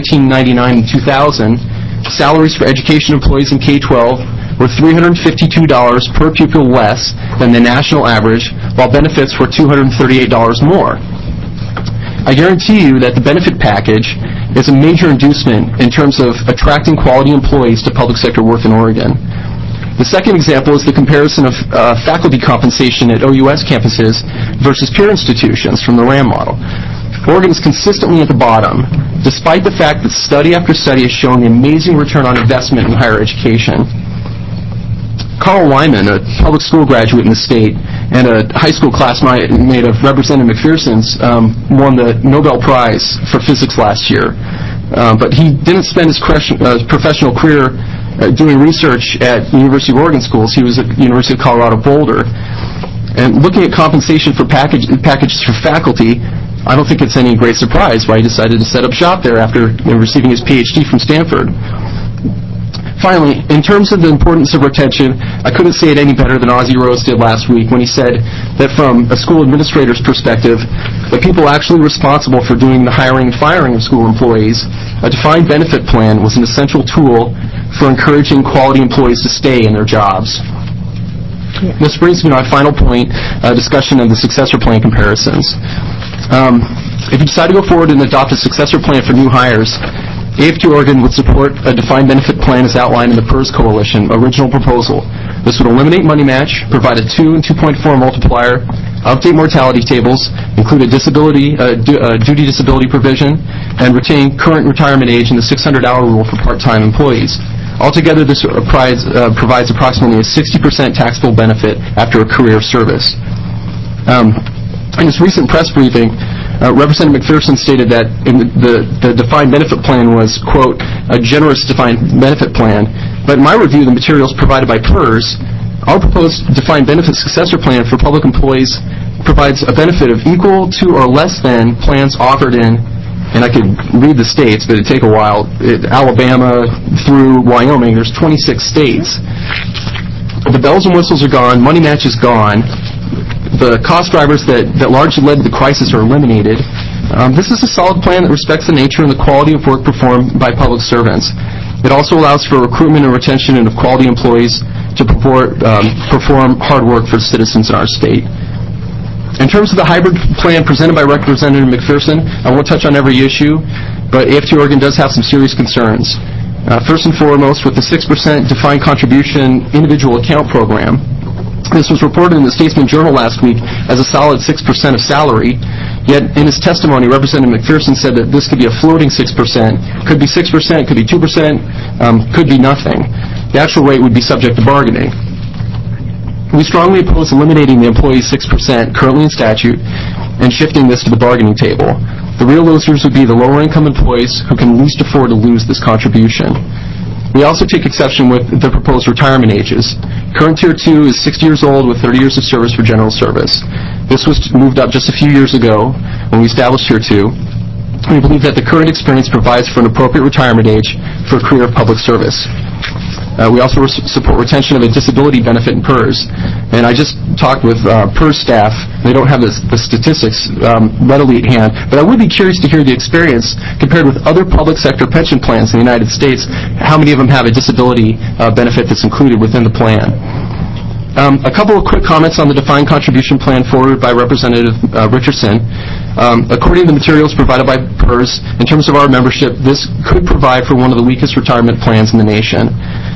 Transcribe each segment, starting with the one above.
1999 and 2000, salaries for education employees in K-12 were $352 per pupil less than the national average, while benefits were $238 more. I guarantee you that the benefit package is a major inducement in terms of attracting quality employees to public sector work in Oregon. The second example is the comparison of faculty compensation at OUS campuses versus peer institutions from the RAM model. Oregon is consistently at the bottom, despite the fact that study after study has shown the amazing return on investment in higher education. Carl Wyman, a public school graduate in the state and a high school classmate of Representative McPherson's, won the Nobel Prize for physics last year. But he didn't spend his professional career doing research at University of Oregon schools. He was at University of Colorado Boulder. And looking at compensation for packages for faculty, I don't think it's any great surprise why he decided to set up shop there after receiving his PhD from Stanford. Finally, in terms of the importance of retention, I couldn't say it any better than Ozzie Rose did last week when he said that from a school administrator's perspective, the people actually responsible for doing the hiring and firing of school employees, a defined benefit plan was an essential tool for encouraging quality employees to stay in their jobs. This brings me to my final point, a discussion of the successor plan comparisons. If you decide to go forward and adopt a successor plan for new hires, AFT Oregon would support a defined benefit plan as outlined in the PERS Coalition original proposal. This would eliminate money match, provide a 2 and 2.4 multiplier, update mortality tables, include a duty disability provision, and retain current retirement age in the 600-hour rule for part-time employees. Altogether, this provides approximately a 60% taxable benefit after a career of service. In his recent press briefing, Representative McPherson stated that the defined benefit plan was, quote, a generous defined benefit plan. But in my review, the materials provided by PERS, our proposed defined benefit successor plan for public employees provides a benefit of equal to or less than plans offered in, and I could read the states, but it'd take a while, Alabama through Wyoming. There's 26 states. The bells and whistles are gone. Money match is gone. The cost drivers that largely led to the crisis are eliminated. This is a solid plan that respects the nature and the quality of work performed by public servants. It also allows for recruitment and retention of quality employees to perform hard work for citizens in our state. In terms of the hybrid plan presented by Representative McPherson, I won't touch on every issue, but AFT Oregon does have some serious concerns. First and foremost, with the 6% defined contribution individual account program. This was reported in the Statesman Journal last week as a solid 6% of salary, yet in his testimony, Representative McPherson said that this could be a floating 6%, could be 6%, could be 2%, could be nothing. The actual rate would be subject to bargaining. We strongly oppose eliminating the employee's 6% currently in statute and shifting this to the bargaining table. The real losers would be the lower-income employees who can least afford to lose this contribution. We also take exception with the proposed retirement ages. Current Tier 2 is 60 years old with 30 years of service for general service. This was moved up just a few years ago when we established Tier 2. We believe that the current experience provides for an appropriate retirement age for a career of public service. We also support retention of a disability benefit in PERS. And I just talked with PERS staff. They don't have the statistics readily at hand, but I would be curious to hear the experience compared with other public sector pension plans in the United States. How many of them have a disability benefit that's included within the plan? A couple of quick comments on the defined contribution plan forwarded by Representative Richardson. According to the materials provided by PERS, in terms of our membership, this could provide for one of the weakest retirement plans in the nation.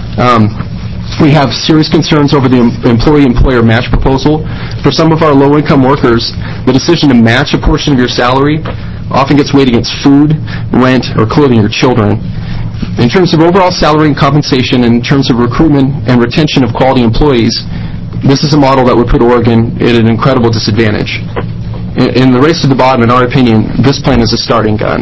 We have serious concerns over the employee-employer match proposal. For some of our low-income workers, the decision to match a portion of your salary often gets weighed against food, rent, or clothing your children. In terms of overall salary and compensation, and in terms of recruitment and retention of quality employees, this is a model that would put Oregon at an incredible disadvantage. In the race to the bottom, in our opinion, this plan is a starting gun.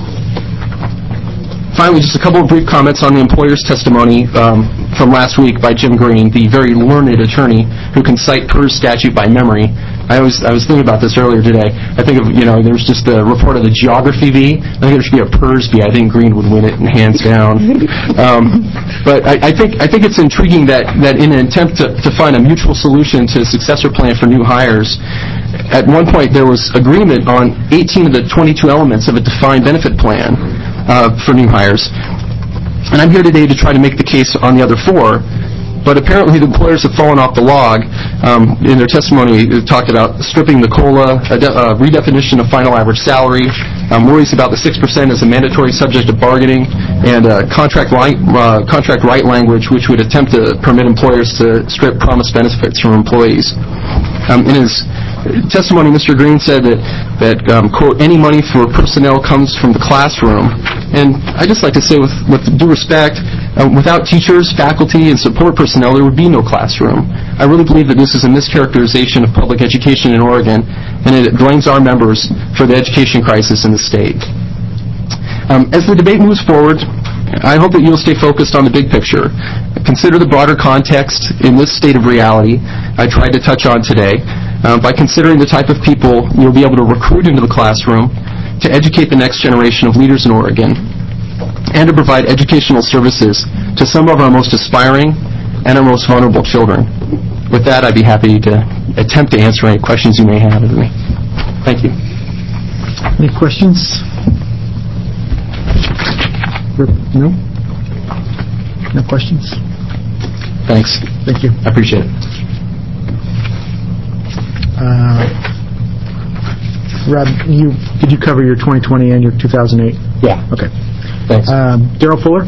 Finally, just a couple of brief comments on the employer's testimony from last week by Jim Green, the very learned attorney who can cite PERS statute by memory. I was thinking about this earlier today. I think of, there's just the report of the geography bee. I think there should be a PERS bee. I think Green would win it hands down. But I think it's intriguing that in an attempt to find a mutual solution to a successor plan for new hires, at one point there was agreement on 18 of the 22 elements of a defined benefit plan. for new hires. And I'm here today to try to make the case on the other 4. But apparently the employers have fallen off the log. In their testimony, they talked about stripping the COLA, redefinition of final average salary, worries about the 6% as a mandatory subject of bargaining, and contract right language, which would attempt to permit employers to strip promised benefits from employees. In his testimony, Mr. Green said that quote, any money for personnel comes from the classroom. And I just like to say with due respect, without teachers, faculty, and support personnel, there would be no classroom. I really believe that this is a mischaracterization of public education in Oregon, and it blames our members for the education crisis in the state. As the debate moves forward, I hope that you'll stay focused on the big picture. Consider the broader context in this state of reality I tried to touch on today. By considering the type of people you'll be able to recruit into the classroom to educate the next generation of leaders in Oregon, and to provide educational services to some of our most aspiring and our most vulnerable children. With that, I'd be happy to attempt to answer any questions you may have of me. Thank you. Any questions? No? No questions? Thanks. Thank you. I appreciate it. Rob, did you cover your 2020 and your 2008? Yeah. Okay. Thanks. Darrell Fuller?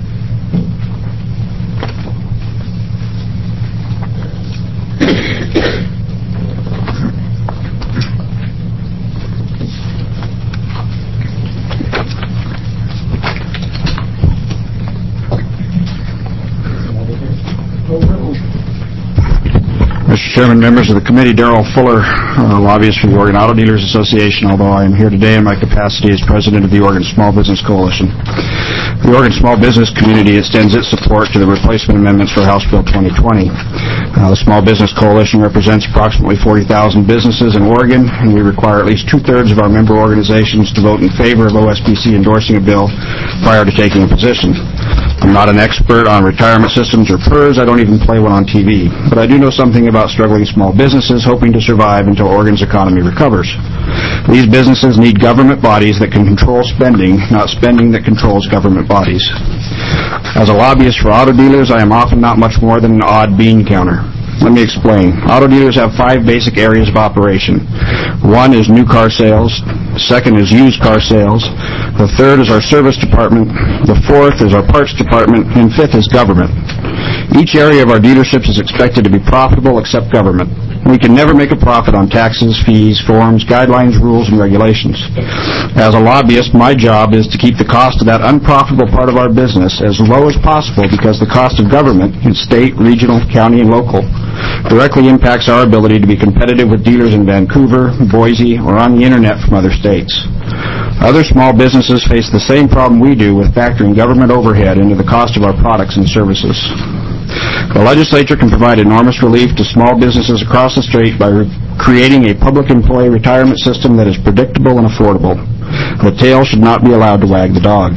Mr. Chairman, members of the committee, Darrell Fuller, lobbyist for the Oregon Auto Dealers Association, although I am here today in my capacity as president of the Oregon Small Business Coalition. The Oregon small business community extends its support to the replacement amendments for House Bill 2020. The Small Business Coalition represents approximately 40,000 businesses in Oregon, and we require at least 2/3 of our member organizations to vote in favor of OSBC endorsing a bill prior to taking a position. I'm not an expert on retirement systems or PERS. I don't even play one on TV. But I do know something about struggling small businesses hoping to survive until Oregon's economy recovers. These businesses need government bodies that can control spending, not spending that controls government bodies. As a lobbyist for auto dealers, I am often not much more than an odd bean counter. Let me explain. Auto dealers have 5 basic areas of operation. 1 is new car sales. 2nd is used car sales. The 3rd is our service department. The 4th is our parts department. And 5th is government. Each area of our dealerships is expected to be profitable except government. We can never make a profit on taxes, fees, forms, guidelines, rules, and regulations. As a lobbyist, my job is to keep the cost of that unprofitable part of our business as low as possible because the cost of government in state, regional, county, and local directly impacts our ability to be competitive with dealers in Vancouver, Boise, or on the internet from other states. Other small businesses face the same problem we do with factoring government overhead into the cost of our products and services. The legislature can provide enormous relief to small businesses across the state by creating a public employee retirement system that is predictable and affordable. The tail should not be allowed to wag the dog.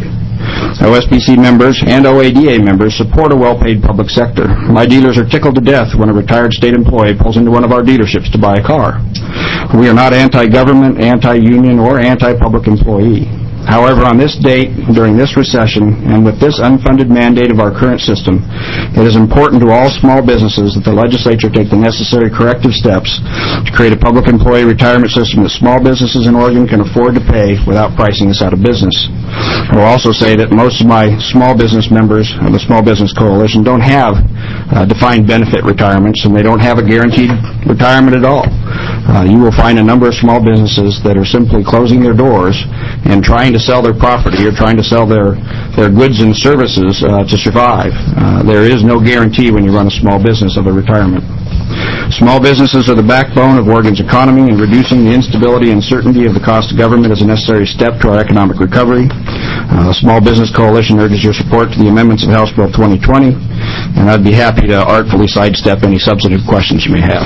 OSBC members and OADA members support a well-paid public sector. My dealers are tickled to death when a retired state employee pulls into one of our dealerships to buy a car. We are not anti-government, anti-union, or anti-public employee. However, on this date, during this recession, and with this unfunded mandate of our current system, it is important to all small businesses that the legislature take the necessary corrective steps to create a public employee retirement system that small businesses in Oregon can afford to pay without pricing us out of business. I will also say that most of my small business members of the Small Business Coalition don't have defined benefit retirements, and they don't have a guaranteed retirement at all. You will find a number of small businesses that are simply closing their doors and trying to sell their property or trying to sell their goods and services to survive. There is no guarantee when you run a small business of a retirement. Small businesses are the backbone of Oregon's economy, and reducing the instability and uncertainty of the cost of government is a necessary step to our economic recovery. The Small Business Coalition urges your support to the amendments of House Bill 2020, and I'd be happy to artfully sidestep any substantive questions you may have.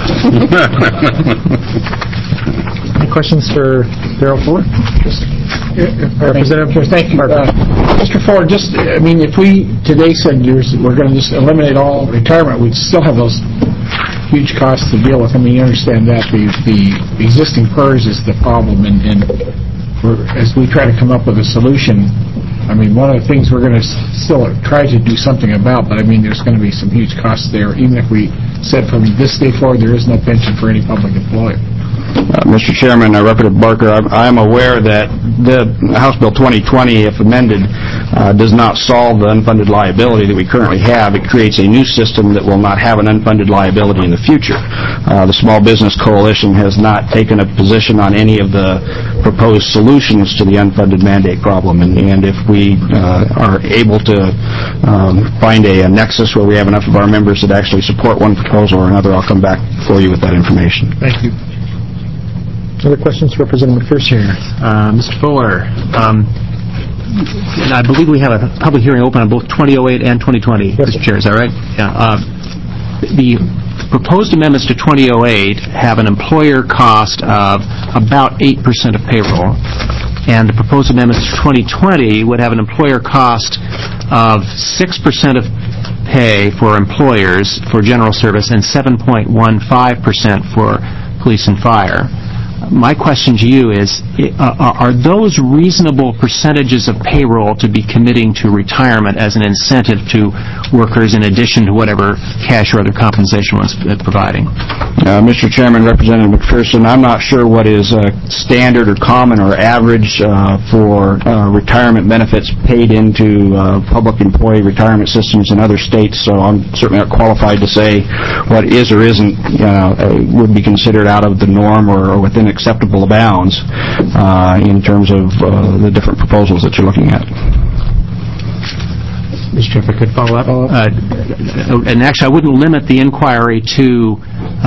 Any questions for Darrell Fuller? Representative, thank you. Mr. Fuller, if we today said we're going to just eliminate all retirement, we'd still have those huge costs to deal with. You understand that the existing PERS is the problem, and as we try to come up with a solution, I mean, one of the things we're going to still try to do something about, but I mean, there's going to be some huge costs there. Even if we said from this day forward there is no pension for any public employee. Mr. Chairman, Representative Barker, I am aware that the House Bill 2020, if amended, does not solve the unfunded liability that we currently have. It creates a new system that will not have an unfunded liability in the future. The Small Business Coalition has not taken a position on any of the proposed solutions to the unfunded mandate problem, and if we are able to find a nexus where we have enough of our members that actually support one proposal or another, I'll come back for you with that information. Thank you. Other questions for Representative McPherson? Mr. Fuller, and I believe we have a public hearing open on both 2008 and 2020, Yes, Mr. Chair, is that right? Yeah. The proposed amendments to 2008 have an employer cost of about 8% of payroll, and the proposed amendments to 2020 would have an employer cost of 6% of pay for employers for general service and 7.15% for police and fire. My question to you is, are those reasonable percentages of payroll to be committing to retirement as an incentive to workers in addition to whatever cash or other compensation was providing? Mr. Chairman, Representative McPherson, I'm not sure what is standard or common or average for retirement benefits paid into public employee retirement systems in other states, so I'm certainly not qualified to say what is or isn't would be considered out of the norm or within acceptable bounds in terms of the different proposals that you're looking at. Mr. Chair, if I could follow up? And actually, I wouldn't limit the inquiry to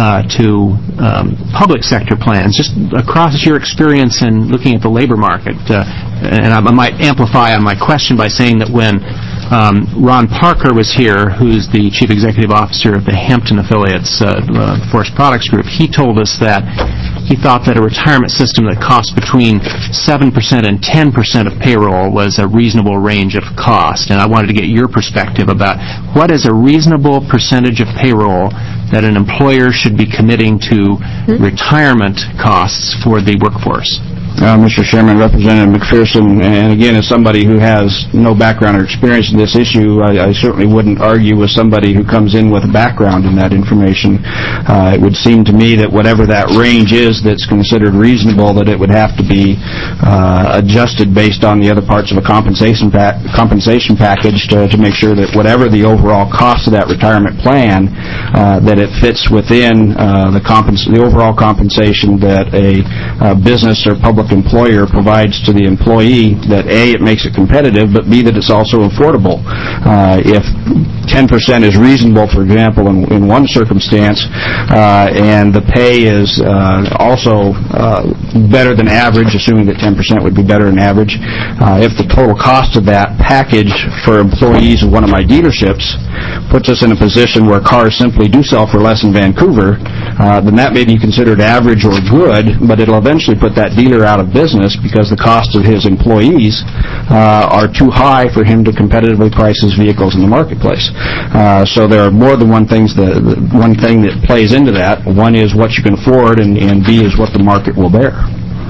public sector plans. Just across your experience in looking at the labor market, and I might amplify on my question by saying that when Ron Parker was here, who's the Chief Executive Officer of the Hampton Affiliates Forest Products Group, he told us that he thought that a retirement system that cost between 7% and 10% of payroll was a reasonable range of cost. And I wanted to get your perspective about what is a reasonable percentage of payroll that an employer should be committing to retirement costs for the workforce. Mr. Chairman, Representative McPherson, and again, as somebody who has no background or experience in this issue, I certainly wouldn't argue with somebody who comes in with a background in that information. It would seem to me that whatever that range is that's considered reasonable, that it would have to be adjusted based on the other parts of a compensation package to make sure that whatever the overall cost of that retirement plan, that it fits within the overall compensation that a business or public employer provides to the employee, that A, it makes it competitive, but B, that it's also affordable. If 10% is reasonable, for example, in one circumstance, and the pay is also better than average, assuming that 10% would be better than average, if the total cost of that package for employees of one of my dealerships puts us in a position where cars simply do sell for less in Vancouver, then that may be considered average or good, but it'll eventually put that dealer out of business because the cost of his employees are too high for him to competitively price his vehicles in the marketplace. So there are more than one thing that plays into that. One is what you can afford, and B is what the market will bear.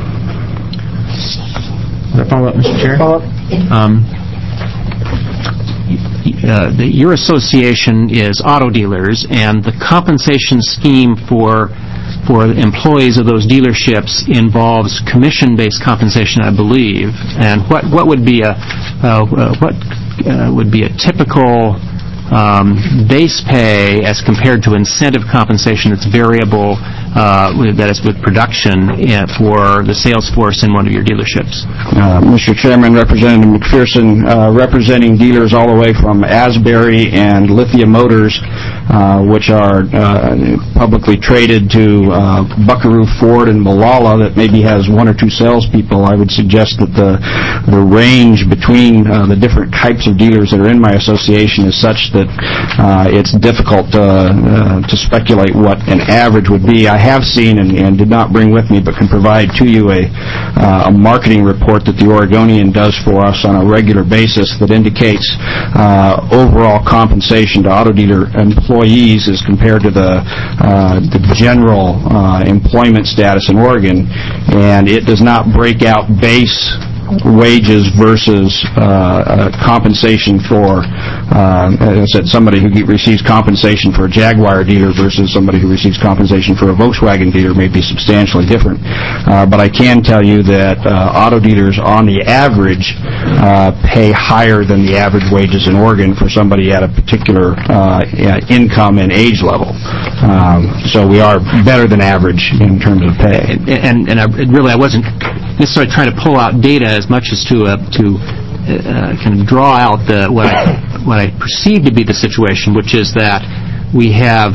Follow up, Mr. Chair? Follow up. Your association is auto dealers, and the compensation scheme for employees of those dealerships involves commission-based compensation, I believe. And what would be a typical base pay as compared to incentive compensation that's variable, that is with production for the sales force in one of your dealerships? Mr. Chairman, Representative McPherson, representing dealers all the way from Asbury and Lithia Motors, which are publicly traded, to Buckaroo Ford and Malala, that maybe has one or two salespeople. I would suggest that the range between the different types of dealers that are in my association is such that it's difficult to speculate what an average would be. I have seen and did not bring with me, but can provide to you a marketing report that the Oregonian does for us on a regular basis that indicates overall compensation to auto dealer employees as compared to the general employment status in Oregon, and it does not break out base wages versus compensation for, as I said, somebody who receives compensation for a Jaguar dealer versus somebody who receives compensation for a Volkswagen dealer may be substantially different. But I can tell you that auto dealers, on the average, pay higher than the average wages in Oregon for somebody at a particular income and age level. So we are better than average in terms of pay. And I wasn't necessarily trying to pull out data as much as to kind of draw out what I perceive to be the situation, which is that we have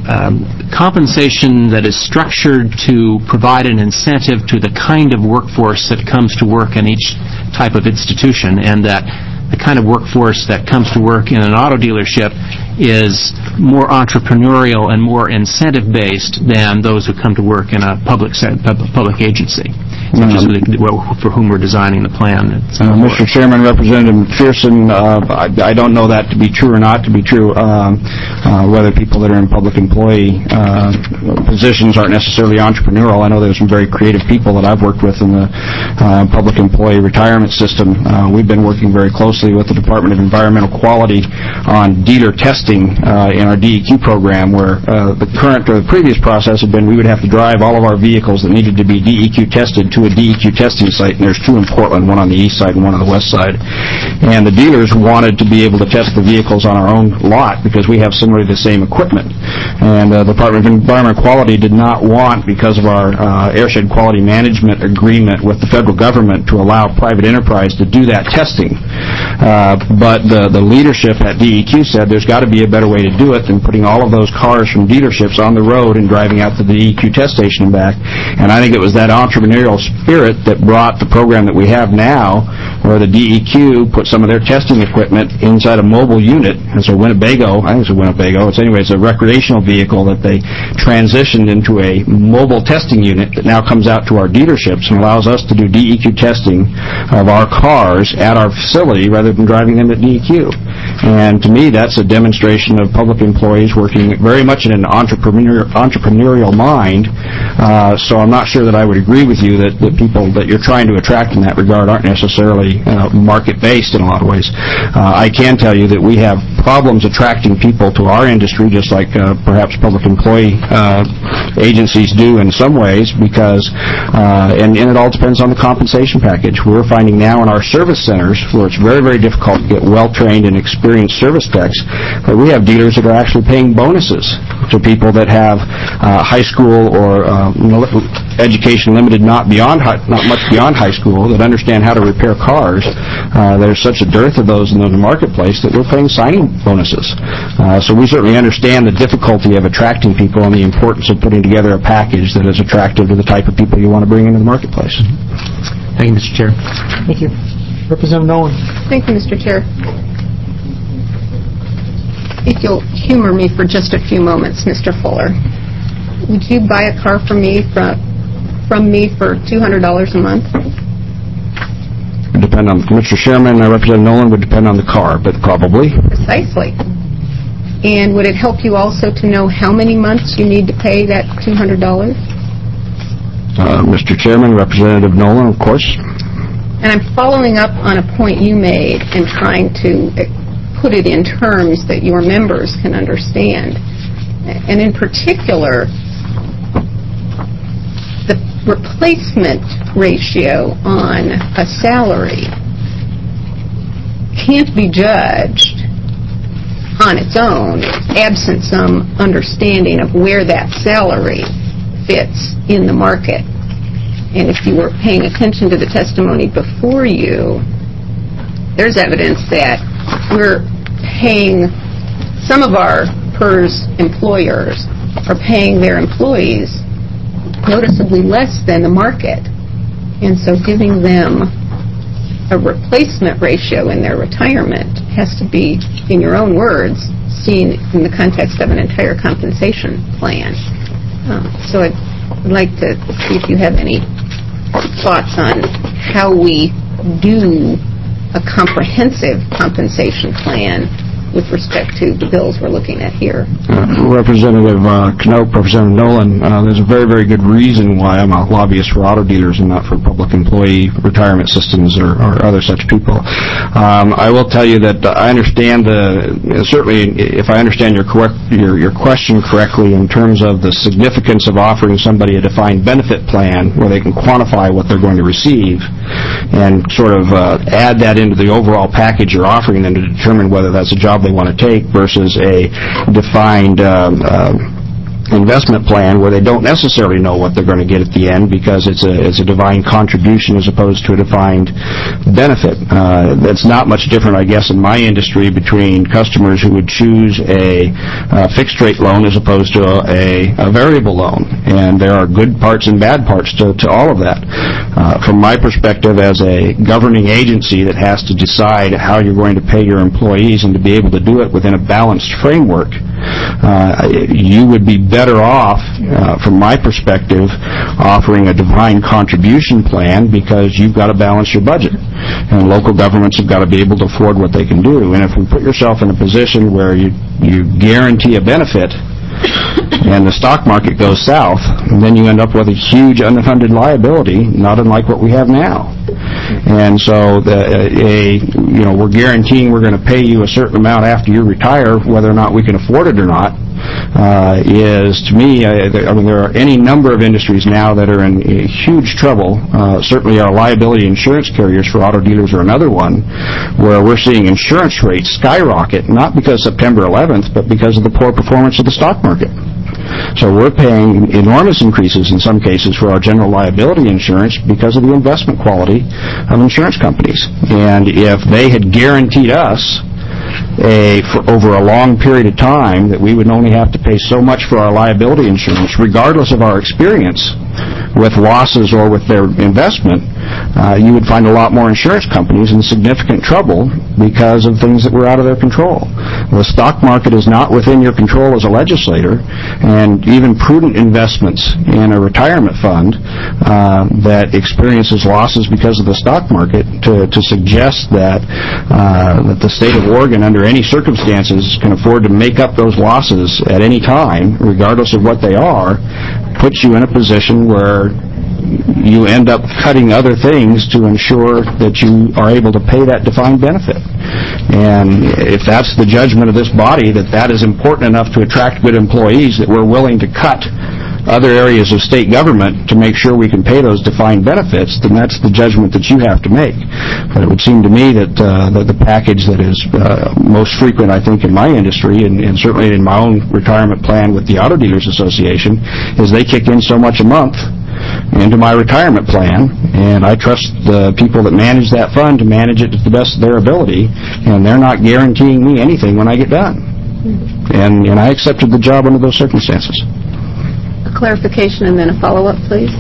compensation that is structured to provide an incentive to the kind of workforce that comes to work in each type of institution, and that the kind of workforce that comes to work in an auto dealership is more entrepreneurial and more incentive-based than those who come to work in a public agency, which is for whom we're designing the plan. Mr. Chairman, Representative McPherson, I don't know that to be true or not to be true, whether people that are in public employee positions aren't necessarily entrepreneurial. I know there's some very creative people that I've worked with in the public employee retirement system. We've been working very closely with the Department of Environmental Quality on dealer testing in our DEQ program, where the previous process had been we would have to drive all of our vehicles that needed to be DEQ tested to a DEQ testing site, and there's two in Portland, one on the east side and one on the west side. And the dealers wanted to be able to test the vehicles on our own lot because we have similarly the same equipment. And the Department of Environmental Quality did not want, because of our airshed quality management agreement with the federal government, to allow private enterprise to do that testing. But the leadership at DEQ said there's got to be a better way to do it than putting all of those cars from dealerships on the road and driving out to the DEQ test station and back. And I think it was that entrepreneurial spirit that brought the program that we have now, where the DEQ put some of their testing equipment inside a mobile unit. It's a Winnebago, I think it's a Winnebago. It's a recreational vehicle that they transitioned into a mobile testing unit that now comes out to our dealerships and allows us to do DEQ testing of our cars at our facility rather than driving them at DEQ. And to me, that's a demonstration of public employees working very much in an entrepreneurial mind. So I'm not sure that I would agree with you that the people that you're trying to attract in that regard aren't necessarily market-based in a lot of ways. I can tell you that we have problems attracting people to our industry, just like perhaps public employee agencies do in some ways, because, and it all depends on the compensation package. We're finding now in our service centers, where it's very, very difficult to get well-trained and experienced service techs, that we have dealers that are actually paying bonuses to people that have high school or education limited not much beyond high school, that understand how to repair cars. There's such a dearth of those in the marketplace that we're paying signing bonuses. So we certainly understand the difficulty of attracting people and the importance of putting together a package that is attractive to the type of people you want to bring into the marketplace. Thank you, Mr. Chair. Thank you. Representative Nolan. Thank you, Mr. Chair. If you'll humor me for just a few moments, Mr. Fuller, would you buy a car from me for $200 a month? It would depend on Mr. Chairman. Representative Nolan, would depend on the car, but probably. Precisely. And would it help you also to know how many months you need to pay that $200? Mr. Chairman, Representative Nolan, of course. And I'm following up on a point you made and trying to put it in terms that your members can understand. And in particular, the replacement ratio on a salary can't be judged on its own, absent some understanding of where that salary fits in the market. And if you were paying attention to the testimony before you, there's evidence that we're paying, some of our PERS employers are paying their employees noticeably less than the market. And so giving them a replacement ratio in their retirement has to be, in your own words, seen in the context of an entire compensation plan. So I'd like to see if you have any thoughts on how we do a comprehensive compensation plan with respect to the bills we're looking at here. Representative Knope, Representative Nolan, there's a very, very good reason why I'm a lobbyist for auto dealers and not for public employee retirement systems or other such people. I will tell you that I understand certainly if I understand your question correctly in terms of the significance of offering somebody a defined benefit plan where they can quantify what they're going to receive and sort of add that into the overall package you're offering them to determine whether that's a job they want to take versus a defined investment plan where they don't necessarily know what they're going to get at the end because it's a defined contribution as opposed to a defined benefit. That's not much different, I guess, in my industry between customers who would choose a fixed rate loan as opposed to a variable loan. And there are good parts and bad parts to all of that. From my perspective as a governing agency that has to decide how you're going to pay your employees and to be able to do it within a balanced framework, you would be better off, from my perspective, offering a defined contribution plan because you've got to balance your budget. And local governments have got to be able to afford what they can do. And if we put yourself in a position where you guarantee a benefit and the stock market goes south, then you end up with a huge unfunded liability, not unlike what we have now. And so we're guaranteeing we're going to pay you a certain amount after you retire, whether or not we can afford it or not, is, to me, there are any number of industries now that are in huge trouble. Certainly our liability insurance carriers for auto dealers are another one, where we're seeing insurance rates skyrocket, not because September 11th, but because of the poor performance of the stock market. So we're paying enormous increases in some cases for our general liability insurance because of the investment quality of insurance companies. And if they had guaranteed us for over a long period of time that we would only have to pay so much for our liability insurance, regardless of our experience with losses or with their investment, you would find a lot more insurance companies in significant trouble because of things that were out of their control. The stock market is not within your control as a legislator, and even prudent investments in a retirement fund that experiences losses because of the stock market, to suggest that the state of Oregon under any circumstances can afford to make up those losses at any time, regardless of what they are, puts you in a position where you end up cutting other things to ensure that you are able to pay that defined benefit. And if that's the judgment of this body, that is important enough to attract good employees that we're willing to cut other areas of state government to make sure we can pay those defined benefits, then that's the judgment that you have to make. But it would seem to me that the package that is most frequent, I think, in my industry, and certainly in my own retirement plan with the Auto Dealers Association, is they kick in so much a month into my retirement plan, and I trust the people that manage that fund to manage it to the best of their ability, and they're not guaranteeing me anything when I get done. And I accepted the job under those circumstances. A clarification and then a follow-up, please.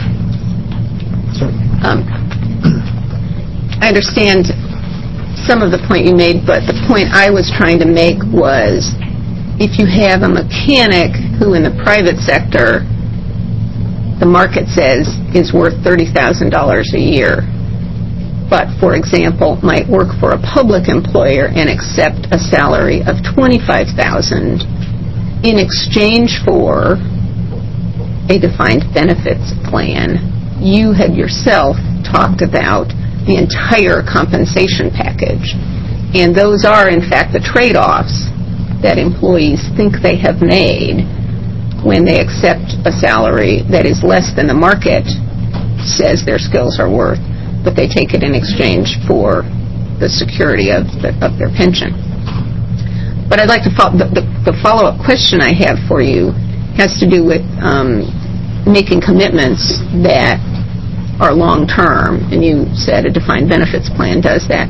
I understand some of the point you made, but the point I was trying to make was if you have a mechanic who in the private sector the market says is worth $30,000 a year, but, for example, might work for a public employer and accept a salary of $25,000 in exchange for a defined benefits plan. You had yourself talked about the entire compensation package, and those are, in fact, the trade-offs that employees think they have made when they accept a salary that is less than the market says their skills are worth, but they take it in exchange for the security of their pension. But I'd like to the follow-up question I have for you has to do with making commitments that are long-term, and you said a defined benefits plan does that.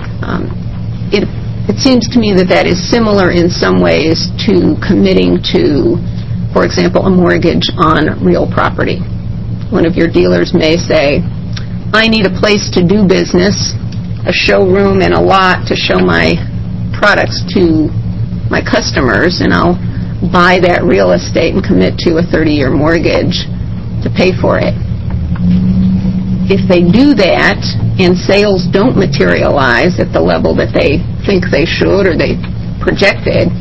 It seems to me that is similar in some ways to committing to, for example, a mortgage on real property. One of your dealers may say, I need a place to do business, a showroom and a lot to show my products to my customers, and I'll buy that real estate and commit to a 30-year mortgage to pay for it. If they do that and sales don't materialize at the level that they think they should, or they projected,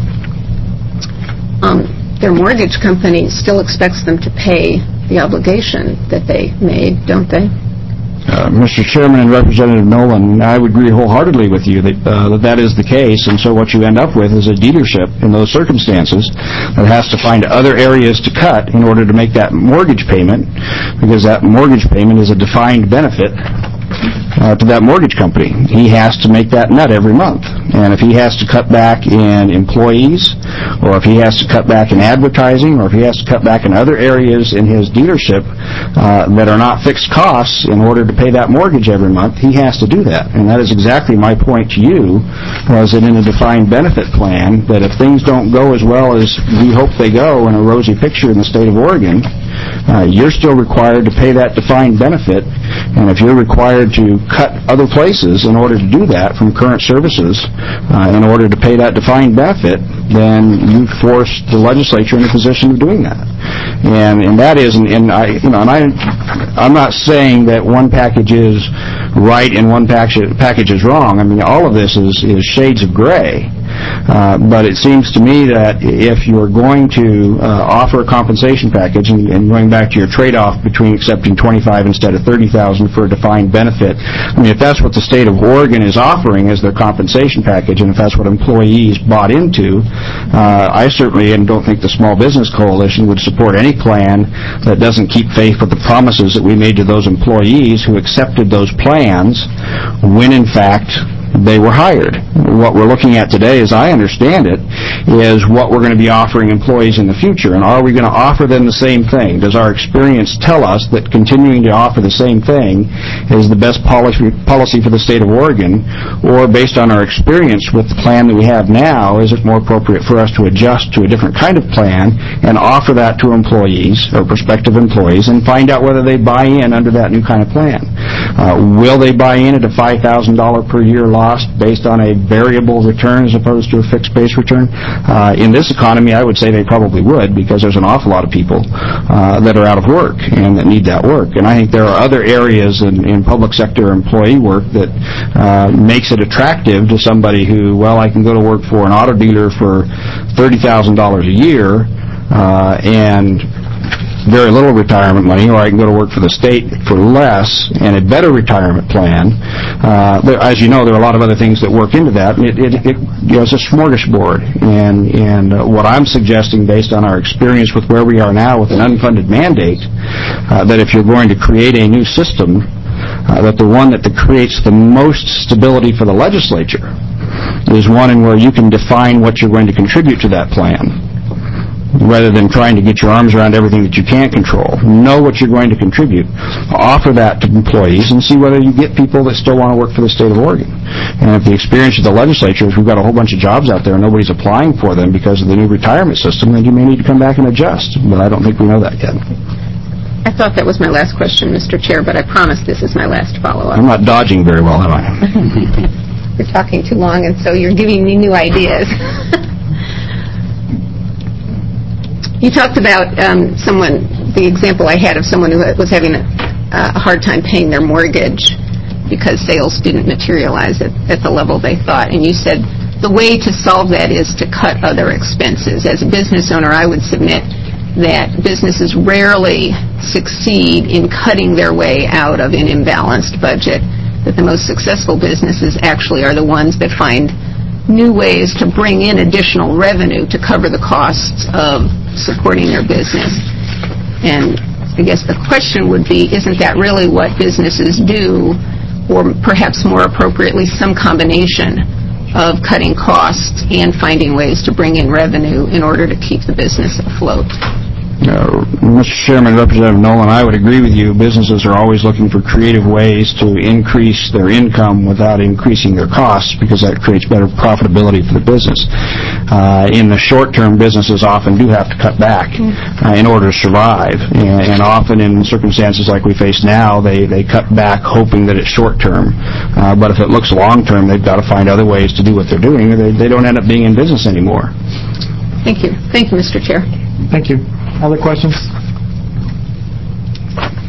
their mortgage company still expects them to pay the obligation that they made, don't they? Mr. Chairman and Representative Nolan, I would agree wholeheartedly with you that that is the case, and so what you end up with is a dealership in those circumstances that has to find other areas to cut in order to make that mortgage payment, because that mortgage payment is a defined benefit to that mortgage company. He has to make that nut every month. And if he has to cut back in employees, or if he has to cut back in advertising, or if he has to cut back in other areas in his dealership that are not fixed costs in order to pay that mortgage every month, he has to do that. And that is exactly my point to you, was that in a defined benefit plan, that if things don't go as well as we hope they go in a rosy picture in the state of Oregon, you're still required to pay that defined benefit, and if you're required to cut other places in order to do that from current services in order to pay that defined benefit, then you force the legislature in a position of doing that. And that is, I'm not saying that one package is right and one package is wrong. I mean, all of this is shades of gray. But it seems to me that if you're going to offer a compensation package, and going back to your trade-off between accepting $25,000 instead of $30,000 for a defined benefit, I mean, if that's what the state of Oregon is offering as their compensation package, and if that's what employees bought into, I certainly don't think the Small Business Coalition would support any plan that doesn't keep faith with the promises that we made to those employees who accepted those plans when, in fact, they were hired. What we're looking at today, as I understand it, is what we're going to be offering employees in the future. And are we going to offer them the same thing? Does our experience tell us that continuing to offer the same thing is the best policy for the state of Oregon? Or based on our experience with the plan that we have now, is it more appropriate for us to adjust to a different kind of plan and offer that to employees or prospective employees and find out whether they buy in under that new kind of plan? Will they buy in at a $5,000 per year loss based on a variable return as opposed to a fixed base return? In this economy, I would say they probably would, because there's an awful lot of people that are out of work and that need that work. And I think there are other areas in public sector employee work that makes it attractive to somebody who, well, I can go to work for an auto dealer for $30,000 a year and very little retirement money, or I can go to work for the state for less and a better retirement plan. As you know, there are a lot of other things that work into that. It's a smorgasbord. And what I'm suggesting, based on our experience with where we are now with an unfunded mandate, that if you're going to create a new system, that the one that creates the most stability for the legislature is one in where you can define what you're going to contribute to that plan, rather than trying to get your arms around everything that you can't control. Know what you're going to contribute. Offer that to employees and see whether you get people that still want to work for the state of Oregon. And if the experience of the legislature is we've got a whole bunch of jobs out there and nobody's applying for them because of the new retirement system, then you may need to come back and adjust. But I don't think we know that yet. I thought that was my last question, Mr. Chair, but I promise this is my last follow-up. I'm not dodging very well, am I? You're talking too long, and so you're giving me new ideas. You talked about the example I had of someone who was having a hard time paying their mortgage because sales didn't materialize at the level they thought. And you said the way to solve that is to cut other expenses. As a business owner, I would submit that businesses rarely succeed in cutting their way out of an imbalanced budget, that the most successful businesses actually are the ones that find new ways to bring in additional revenue to cover the costs of supporting their business. And I guess the question would be, isn't that really what businesses do, or perhaps more appropriately, some combination of cutting costs and finding ways to bring in revenue in order to keep the business afloat? Mr. Chairman, Representative Nolan, I would agree with you. Businesses are always looking for creative ways to increase their income without increasing their costs, because that creates better profitability for the business. In the short term, businesses often do have to cut back in order to survive. And often in circumstances like we face now, they cut back hoping that it's short term. But if it looks long term, they've got to find other ways to do what they're doing, or they don't end up being in business anymore. Thank you. Thank you, Mr. Chair. Thank you. Other questions?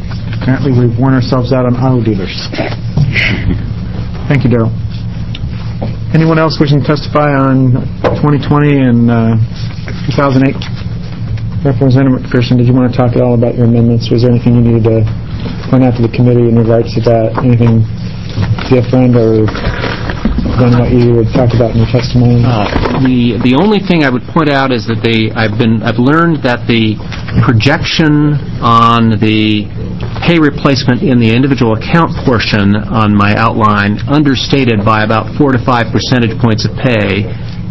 Apparently we've worn ourselves out on auto dealers. Thank you, Darrell. Anyone else wishing to testify on 2020 and 2008? Representative McPherson, did you want to talk at all about your amendments? Was there anything you needed to point out to the committee in regards to that? Anything different or than what you had talked about in your testimony? The only thing I would point out is that I've learned that the projection on the pay replacement in the individual account portion on my outline understated by about 4 to 5 percentage points of pay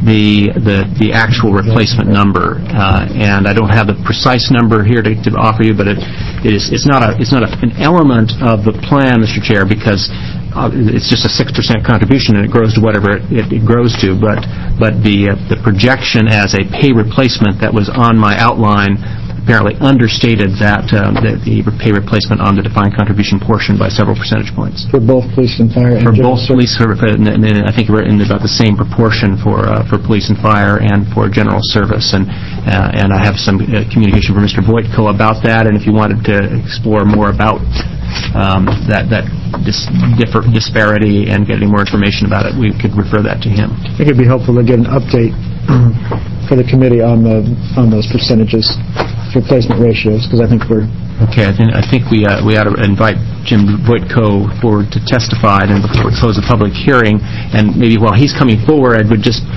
the actual replacement number, and I don't have the precise number here to offer you, but it's not an element of the plan, Mr. Chair, because it's just a 6% contribution and it grows to whatever it grows to. But the projection as a pay replacement that was on my outline apparently understated the pay replacement on the defined contribution portion by several percentage points. For both police and fire? For both police, and I think we're in about the same proportion for police and fire and for general service. And I have some communication from Mr. Voitko about that. And if you wanted to explore more about that disparity and get any more information about it, we could refer that to him. I think it'd be helpful to get an update for the committee on those percentages, replacement ratios, because I think we're... Okay, I think we ought to invite Jim Voitko forward to testify, and before we close the public hearing, and maybe while he's coming forward, I would just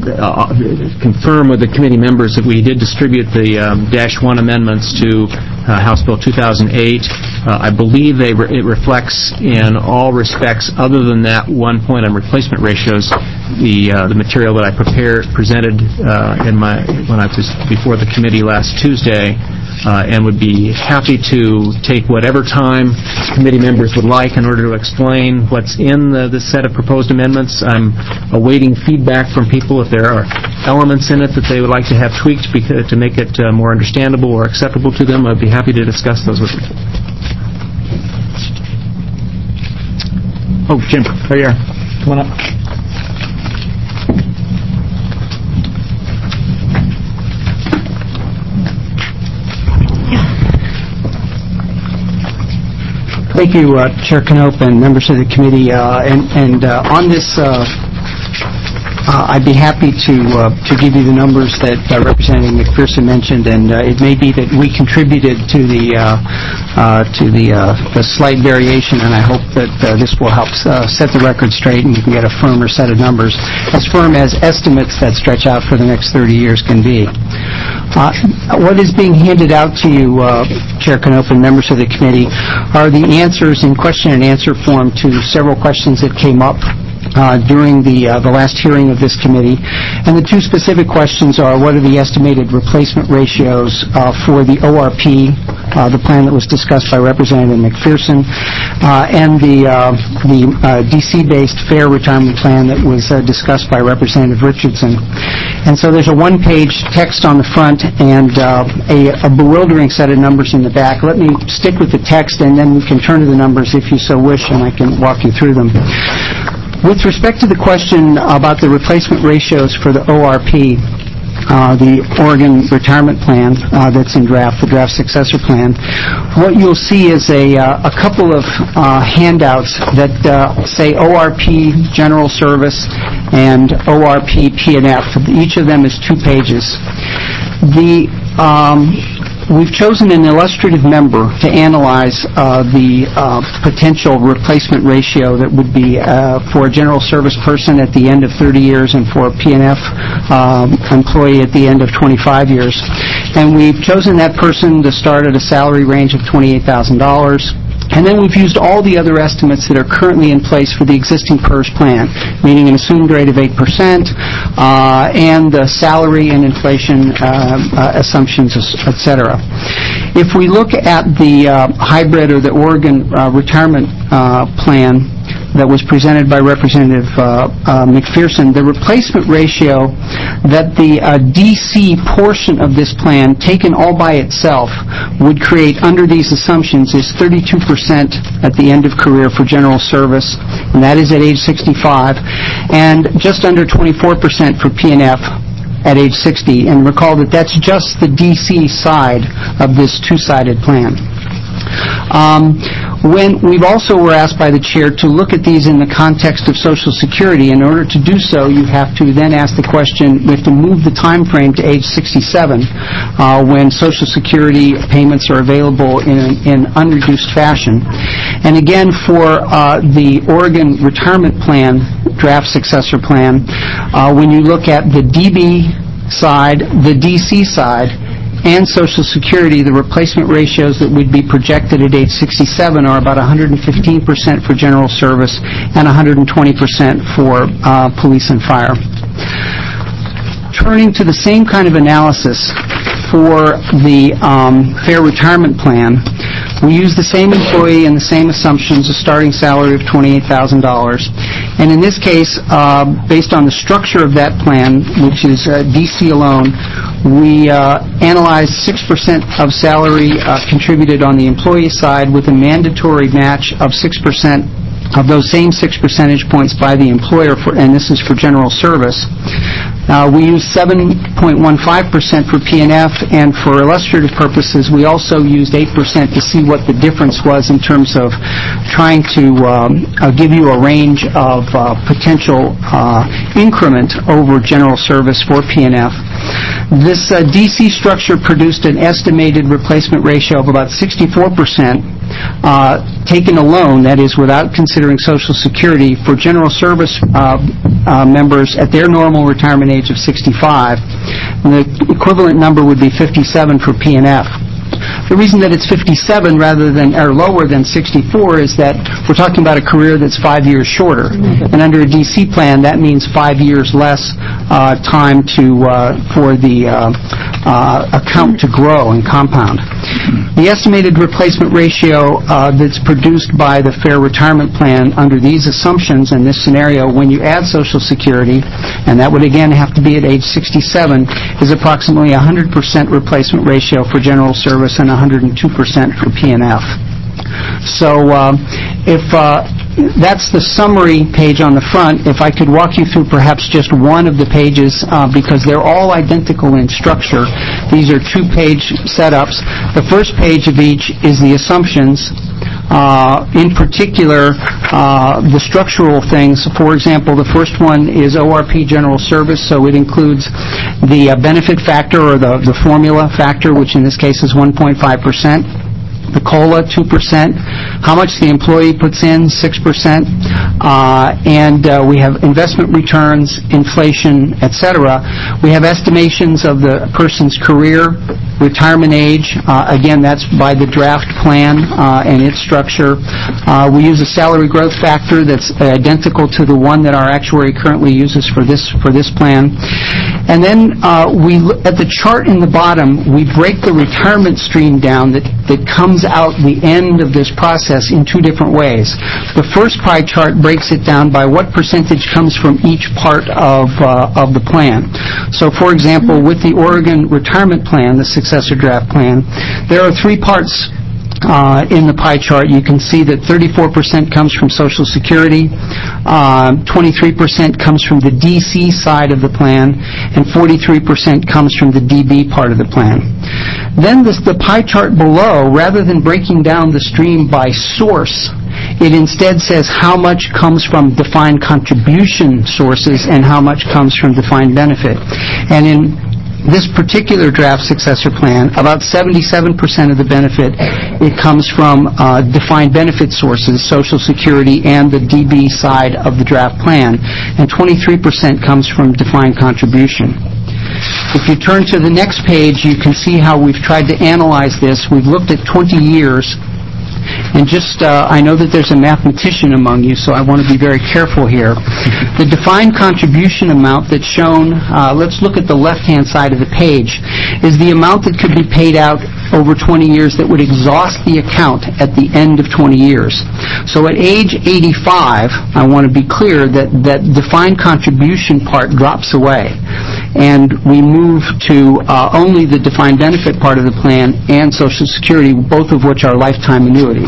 confirm with the committee members that we did distribute the Dash 1 amendments to House Bill 2008. I believe it reflects in all respects, other than that one point on replacement ratios, the material that I presented when I was before the committee last Tuesday, and would be happy to take whatever time committee members would like in order to explain what's in the set of proposed amendments. I'm awaiting feedback from people if there are elements in it that they would like to have tweaked to make it more understandable or acceptable to them. I'd be happy to discuss those with you. Oh, Jim, right here. Come on up. Thank you, Chair Knope and members of the committee. On this, I'd be happy to give you the numbers that Representative McPherson mentioned, and it may be that we contributed to the slight variation, and I hope that this will help set the record straight and you can get a firmer set of numbers, as firm as estimates that stretch out for the next 30 years can be. What is being handed out to you, Chair Knope and members of the committee, are the answers in question and answer form to several questions that came up during the last hearing of this committee. And the two specific questions are, what are the estimated replacement ratios for the ORP, the plan that was discussed by Representative McPherson, and the DC-based fair retirement plan that was discussed by Representative Richardson. And so there's a one-page text on the front and a bewildering set of numbers in the back. Let me stick with the text, and then we can turn to the numbers if you so wish, and I can walk you through them. With respect to the question about the replacement ratios for the ORP, the Oregon Retirement Plan that's in draft, the draft successor plan, what you'll see is a couple of handouts that say ORP General Service and ORP P&F. Each of them is 2 pages. We've chosen an illustrative member to analyze the potential replacement ratio that would be for a general service person at the end of 30 years and for a P&F employee at the end of 25 years. And we've chosen that person to start at a salary range of $28,000. And then we've used all the other estimates that are currently in place for the existing PERS plan, meaning an assumed rate of 8%, and the salary and inflation assumptions, etc. If we look at the hybrid or the Oregon retirement plan that was presented by Representative McPherson, the replacement ratio that the DC portion of this plan, taken all by itself, would create under these assumptions is 32% at the end of career for general service, and that is at age 65, and just under 24% for P&F at age 60. And recall that that's just the DC side of this two-sided plan. When we've also were asked by the chair to look at these in the context of Social Security. In order to do so, you have to then ask the question, we have to move the time frame to age 67 when Social Security payments are available in unreduced fashion. And again, for the Oregon Retirement Plan, draft successor plan, when you look at the DB side, the DC side, and Social Security, the replacement ratios that would be projected at age 67 are about 115% for general service and 120% for police and fire. Turning to the same kind of analysis for the Fair Retirement Plan, we use the same employee and the same assumptions, a starting salary of $28,000. And in this case, based on the structure of that plan, which is DC alone, we analyzed 6% of salary contributed on the employee side with a mandatory match of 6% of those same 6 percentage points by the employer, and this is for general service. We use 7.15% for P&F, and for illustrative purposes, we also used 8% to see what the difference was in terms of trying to give you a range of potential increment over general service for P&F. This DC structure produced an estimated replacement ratio of about 64%, taken alone, that is, without considering Social Security, for general service members at their normal retirement age of 65. And the equivalent number would be 57 for P&F. The reason that it's 57 rather than or lower than 64 is that we're talking about a career that's 5 years shorter, and under a DC plan, that means 5 years less time for the account to grow and compound. The estimated replacement ratio that's produced by the Fair Retirement Plan under these assumptions in this scenario, when you add Social Security, and that would again have to be at age 67, is approximately 100% replacement ratio for general service and 102% for P&F. So if that's the summary page on the front, if I could walk you through perhaps just one of the pages, because they're all identical in structure. These are 2-page setups. The first page of each is the assumptions. In particular, the structural things. For example, the first one is ORP general service, so it includes the benefit factor or the formula factor, which in this case is 1.5%. The COLA, 2%, how much the employee puts in, 6%, and we have investment returns, inflation, etc. We have estimations of the person's career, retirement age. Again, that's by the draft plan and its structure. We use a salary growth factor that's identical to the one that our actuary currently uses for this plan. And then we at the chart in the bottom, we break the retirement stream down that comes out the end of this process in 2 different ways. The first pie chart breaks it down by what percentage comes from each part of the plan. So, for example, with the Oregon Retirement Plan, the successor draft plan, there are 3 parts in the pie chart. You can see that 34% comes from Social Security, 23% comes from the DC side of the plan, and 43% comes from the DB part of the plan. Then the pie chart below, rather than breaking down the stream by source, it instead says how much comes from defined contribution sources and how much comes from defined benefit. And in this particular draft successor plan, about 77% of the benefit, it comes from defined benefit sources, Social Security and the DB side of the draft plan, and 23% comes from defined contribution. If you turn to the next page, you can see how we've tried to analyze this. We've looked at 20 years. And I know that there's a mathematician among you, so I want to be very careful here. The defined contribution amount that's shown, let's look at the left-hand side of the page, is the amount that could be paid out over 20 years that would exhaust the account at the end of 20 years. So at age 85, I want to be clear that defined contribution part drops away, and we move to only the defined benefit part of the plan and Social Security, both of which are lifetime annuities.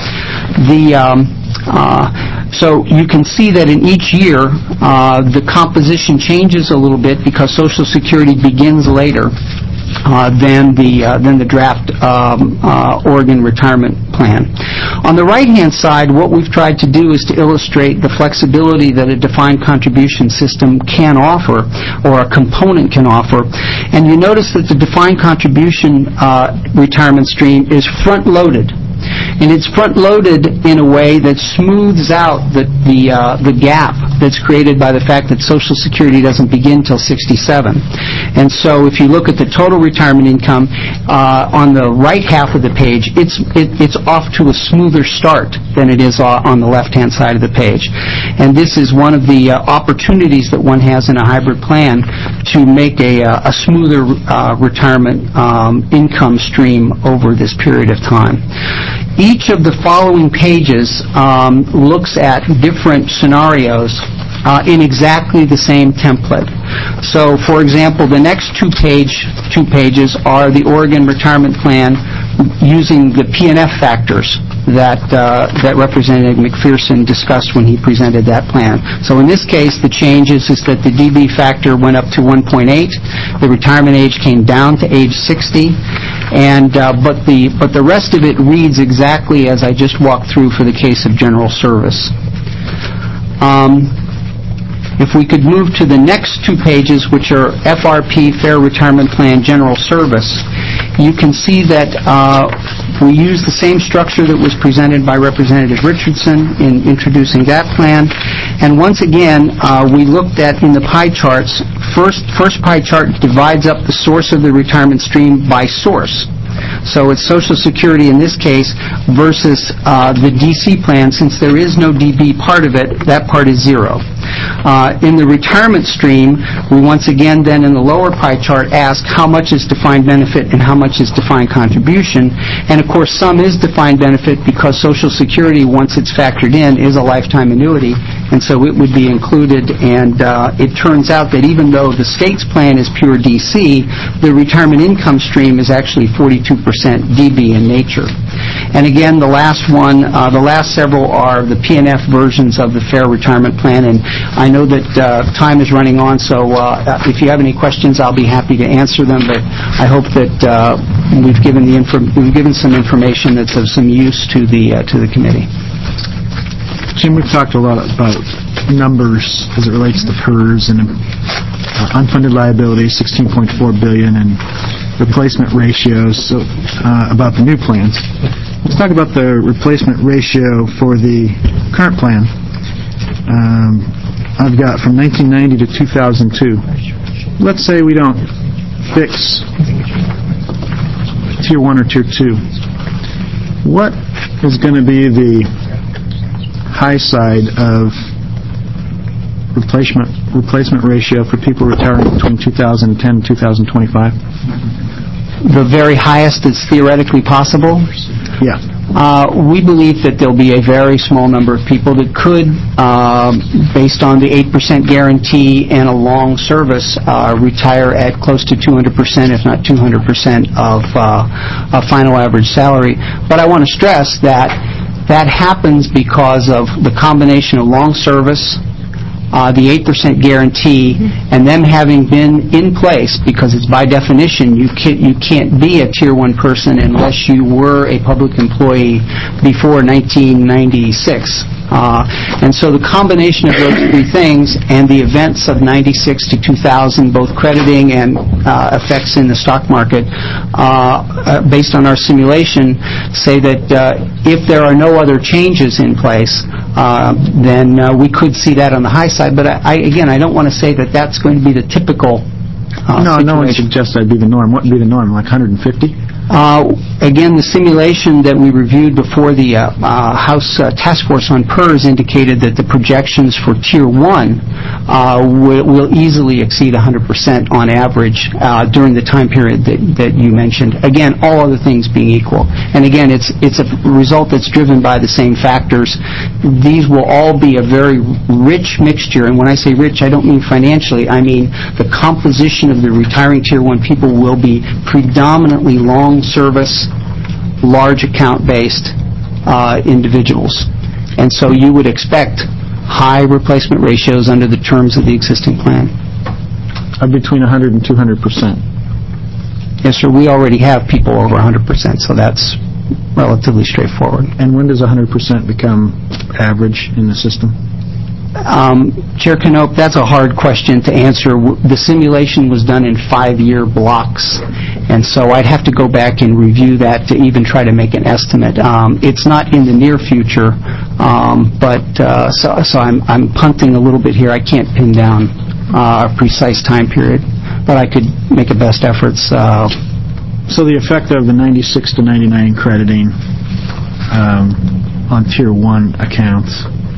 So you can see that in each year, the composition changes a little bit because Social Security begins later. than the draft Oregon retirement plan. On the right-hand side, what we've tried to do is to illustrate the flexibility that a defined contribution system can offer, or a component can offer. And you notice that the defined contribution retirement stream is front-loaded. And it's front-loaded in a way that smooths out the gap that's created by the fact that Social Security doesn't begin till 67. And so if you look at the total retirement income on the right half of the page, it's off to a smoother start than it is on the left-hand side of the page. And this is one of the opportunities that one has in a hybrid plan to make a smoother retirement income stream over this period of time. Each of the following pages looks at different scenarios in exactly the same template. So, for example, the next two pages are the Oregon retirement plan using the P&F factors that Representative McPherson discussed when he presented that plan. So in this case, the change is that the DB factor went up to 1.8, the retirement age came down to age 60, and but the rest of it reads exactly as I just walked through for the case of general service. If we could move to the next two pages, which are FRP, Fair Retirement Plan, General Service, you can see that we use the same structure that was presented by Representative Richardson in introducing that plan. And once again, we looked at in the pie charts, first pie chart divides up the source of the retirement stream by source. So it's Social Security in this case versus the DC plan. Since there is no DB part of it, that part is zero. In the retirement stream, we once again then in the lower pie chart ask how much is defined benefit and how much is defined contribution. And of course some is defined benefit because Social Security, once it's factored in, is a lifetime annuity, and so it would be included. And it turns out that even though the state's plan is pure DC, the retirement income stream is actually 42% DB in nature. And again, the last several are the P&F versions of the Fair Retirement Plan. And I know that time is running on, so if you have any questions, I'll be happy to answer them. But I hope that we've given some information that's of some use to the committee. Jim, we've talked a lot about numbers as it relates to PERS and unfunded liabilities, $16.4 billion, and replacement ratios about the new plans. Let's talk about the replacement ratio for the current plan. I've got from 1990 to 2002. Let's say we don't fix Tier 1 or Tier 2. What is going to be the high side of replacement ratio for people retiring between 2010 and 2025? The very highest that's theoretically possible? Yeah. We believe that there'll be a very small number of people that could, based on the 8% guarantee and a long service, retire at close to 200%, if not 200% of final average salary. But I want to stress that happens because of the combination of long service, the 8% guarantee, and them having been in place, because it's by definition you can't be a Tier 1 person unless you were a public employee before 1996. And so the combination of those three things and the events of 96 to 2000, both crediting and effects in the stock market, based on our simulation, say that if there are no other changes in place, then we could see that on the high side. But I don't want to say that that's going to be the typical situation. No one suggests that'd be the norm. What would be the norm, like 150? Again, the simulation that we reviewed before the House Task Force on PERS indicated that the projections for Tier 1 will easily exceed 100% on average during the time period that you mentioned. Again, all other things being equal. And again, it's a result that's driven by the same factors. These will all be a very rich mixture, and when I say rich, I don't mean financially. I mean the composition of the retiring Tier 1 people will be predominantly long service, large account-based individuals. And so you would expect high replacement ratios under the terms of the existing plan. Between 100 and 200%. Yes, sir. We already have people over 100%, so that's relatively straightforward. And when does 100% become average in the system? Chair Knope, that's a hard question to answer. The simulation was done in 5-year blocks, and so I'd have to go back and review that to even try to make an estimate. It's not in the near future, so I'm punting a little bit here. I can't pin down a precise time period, but I could make a best efforts. So the effect of the 96 to 99 crediting on Tier 1 accounts,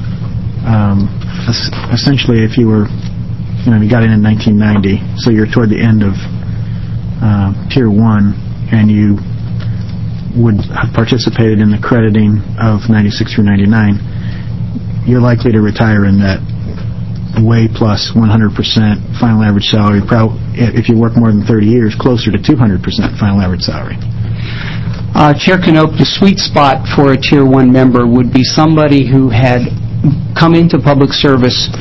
essentially if you got in 1990, so you're toward the end of Tier 1, and you would have participated in the crediting of 96 through 99, you're likely to retire in that way plus 100% final average salary, if you work more than 30 years, closer to 200% final average salary. Chair Knope, the sweet spot for a Tier 1 member would be somebody who had come into public service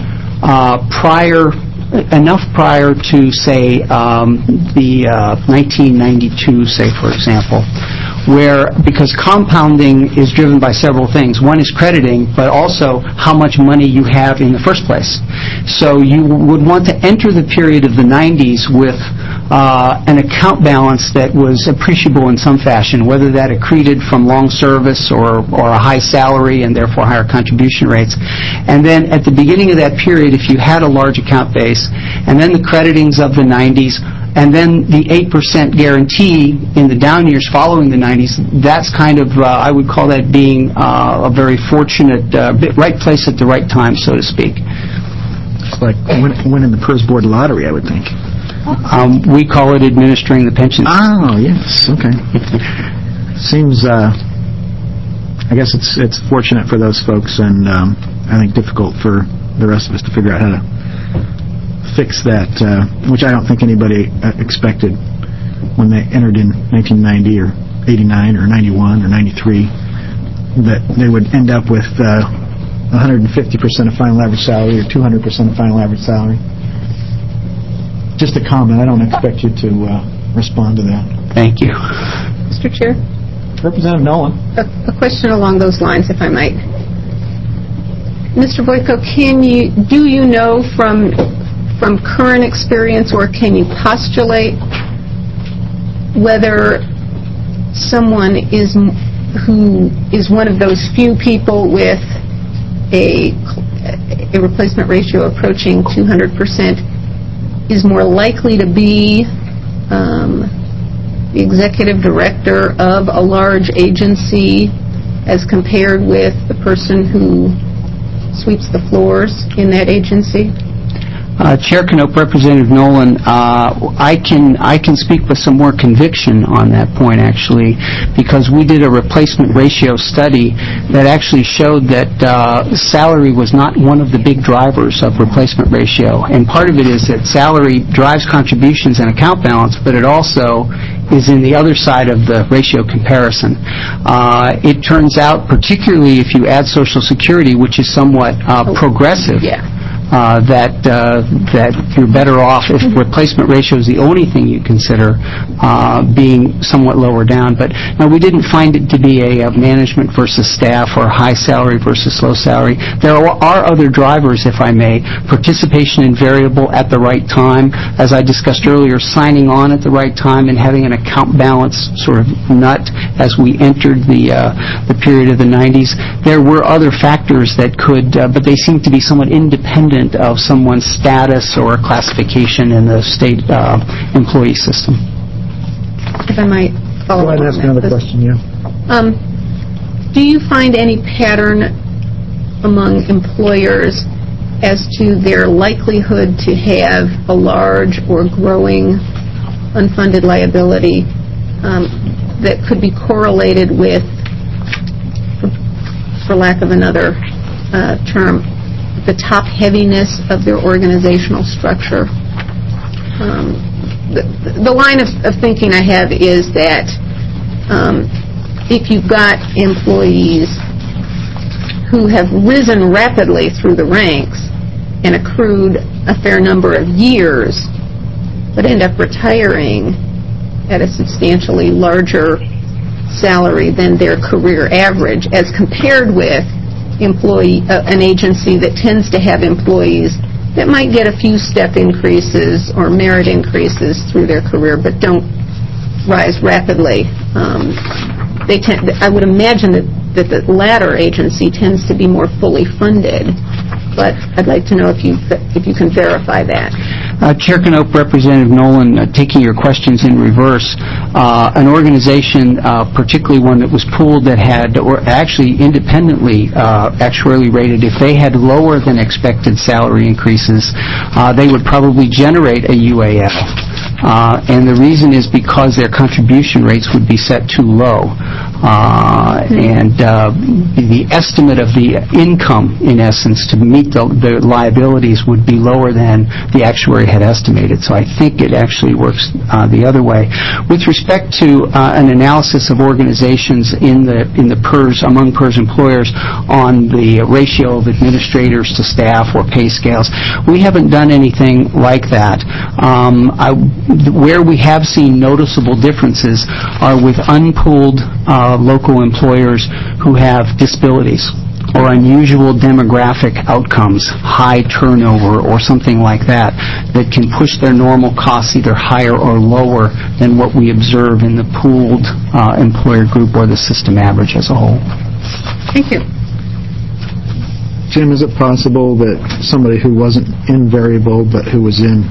enough prior to, say, the 1992, say, for example, where, because compounding is driven by several things. One is crediting, but also how much money you have in the first place. So you would want to enter the period of the 90s with an account balance that was appreciable in some fashion, whether that accreted from long service or a high salary and therefore higher contribution rates. And then at the beginning of that period, if you had a large account base, and then the creditings of the 90s, and then the 8% guarantee in the down years following the 90s, that's kind of, I would call that being a very fortunate, right place at the right time, so to speak. It's like winning the PERS Board lottery, I would think. We call it administering the pension. Oh, yes, okay. Seems, I guess it's fortunate for those folks, and I think difficult for the rest of us to figure out how to fix that, which I don't think anybody expected when they entered in 1990 or 89 or 91 or 93, that they would end up with 150% of final average salary or 200% of final average salary. Just a comment. I don't expect you to respond to that. Thank you. Mr. Chair? Representative Nolan. A question along those lines, if I might. Mr. Boyko, do you know from current experience, or can you postulate whether someone who is one of those few people with a replacement ratio approaching 200% is more likely to be the executive director of a large agency as compared with the person who sweeps the floors in that agency? Chair Knope, Representative Nolan, I can speak with some more conviction on that point, actually, because we did a replacement ratio study that actually showed that salary was not one of the big drivers of replacement ratio. And part of it is that salary drives contributions and account balance, but it also is in the other side of the ratio comparison. It turns out, particularly if you add Social Security, which is somewhat progressive, that you're better off if replacement ratio is the only thing you consider being somewhat lower down. But no, we didn't find it to be a management versus staff or high salary versus low salary. There are other drivers, if I may. Participation in variable at the right time, as I discussed earlier, signing on at the right time and having an account balance sort of nut as we entered the period of the 90s. There were other factors that could, but they seem to be somewhat independent of someone's status or classification in the state employee system. If I might follow up on that. Go ahead and ask another question, yeah. Do you find any pattern among employers as to their likelihood to have a large or growing unfunded liability that could be correlated with, for lack of another term, the top heaviness of their organizational structure? The line of thinking I have is that if you've got employees who have risen rapidly through the ranks and accrued a fair number of years, but end up retiring at a substantially larger salary than their career average, as compared with an agency that tends to have employees that might get a few step increases or merit increases through their career, but don't rise rapidly. I would imagine that the latter agency tends to be more fully funded, but I'd like to know if you can verify that. Chair Knope, Representative Nolan, taking your questions in reverse, an organization, particularly one that was pooled that had, or actually independently actuarially rated, if they had lower than expected salary increases, they would probably generate a UAL. And the reason is because their contribution rates would be set too low. And the estimate of the income, in essence, to meet the liabilities would be lower than the actuary had estimated. So I think it actually works the other way. With respect to an analysis of organizations in the PERS, among PERS employers, on the ratio of administrators to staff or pay scales, we haven't done anything like that. Where we have seen noticeable differences are with unpooled local employers who have disabilities or unusual demographic outcomes, high turnover or something like that, that can push their normal costs either higher or lower than what we observe in the pooled employer group or the system average as a whole. Thank you. Jim, is it possible that somebody who wasn't in variable but who was in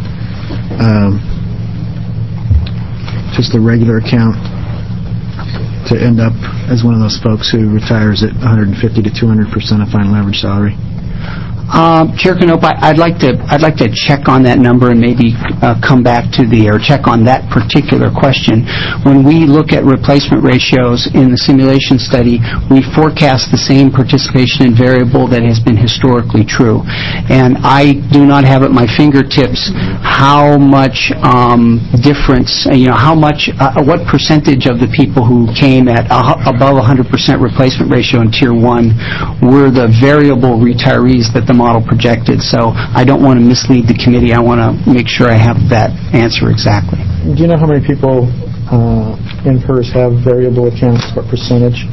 just a regular account to end up as one of those folks who retires at 150 to 200% of final average salary? Chair Knope, I'd like to check on that number and maybe come back to check on that particular question. When we look at replacement ratios in the simulation study, we forecast the same participation in variable that has been historically true. And I do not have at my fingertips how much difference, what percentage of the people who came at above 100% replacement ratio in Tier 1 were the variable retirees that the model projected. So I don't want to mislead the committee. I want to make sure I have that answer exactly. Do you know how many people in PERS have variable accounts? What percentage?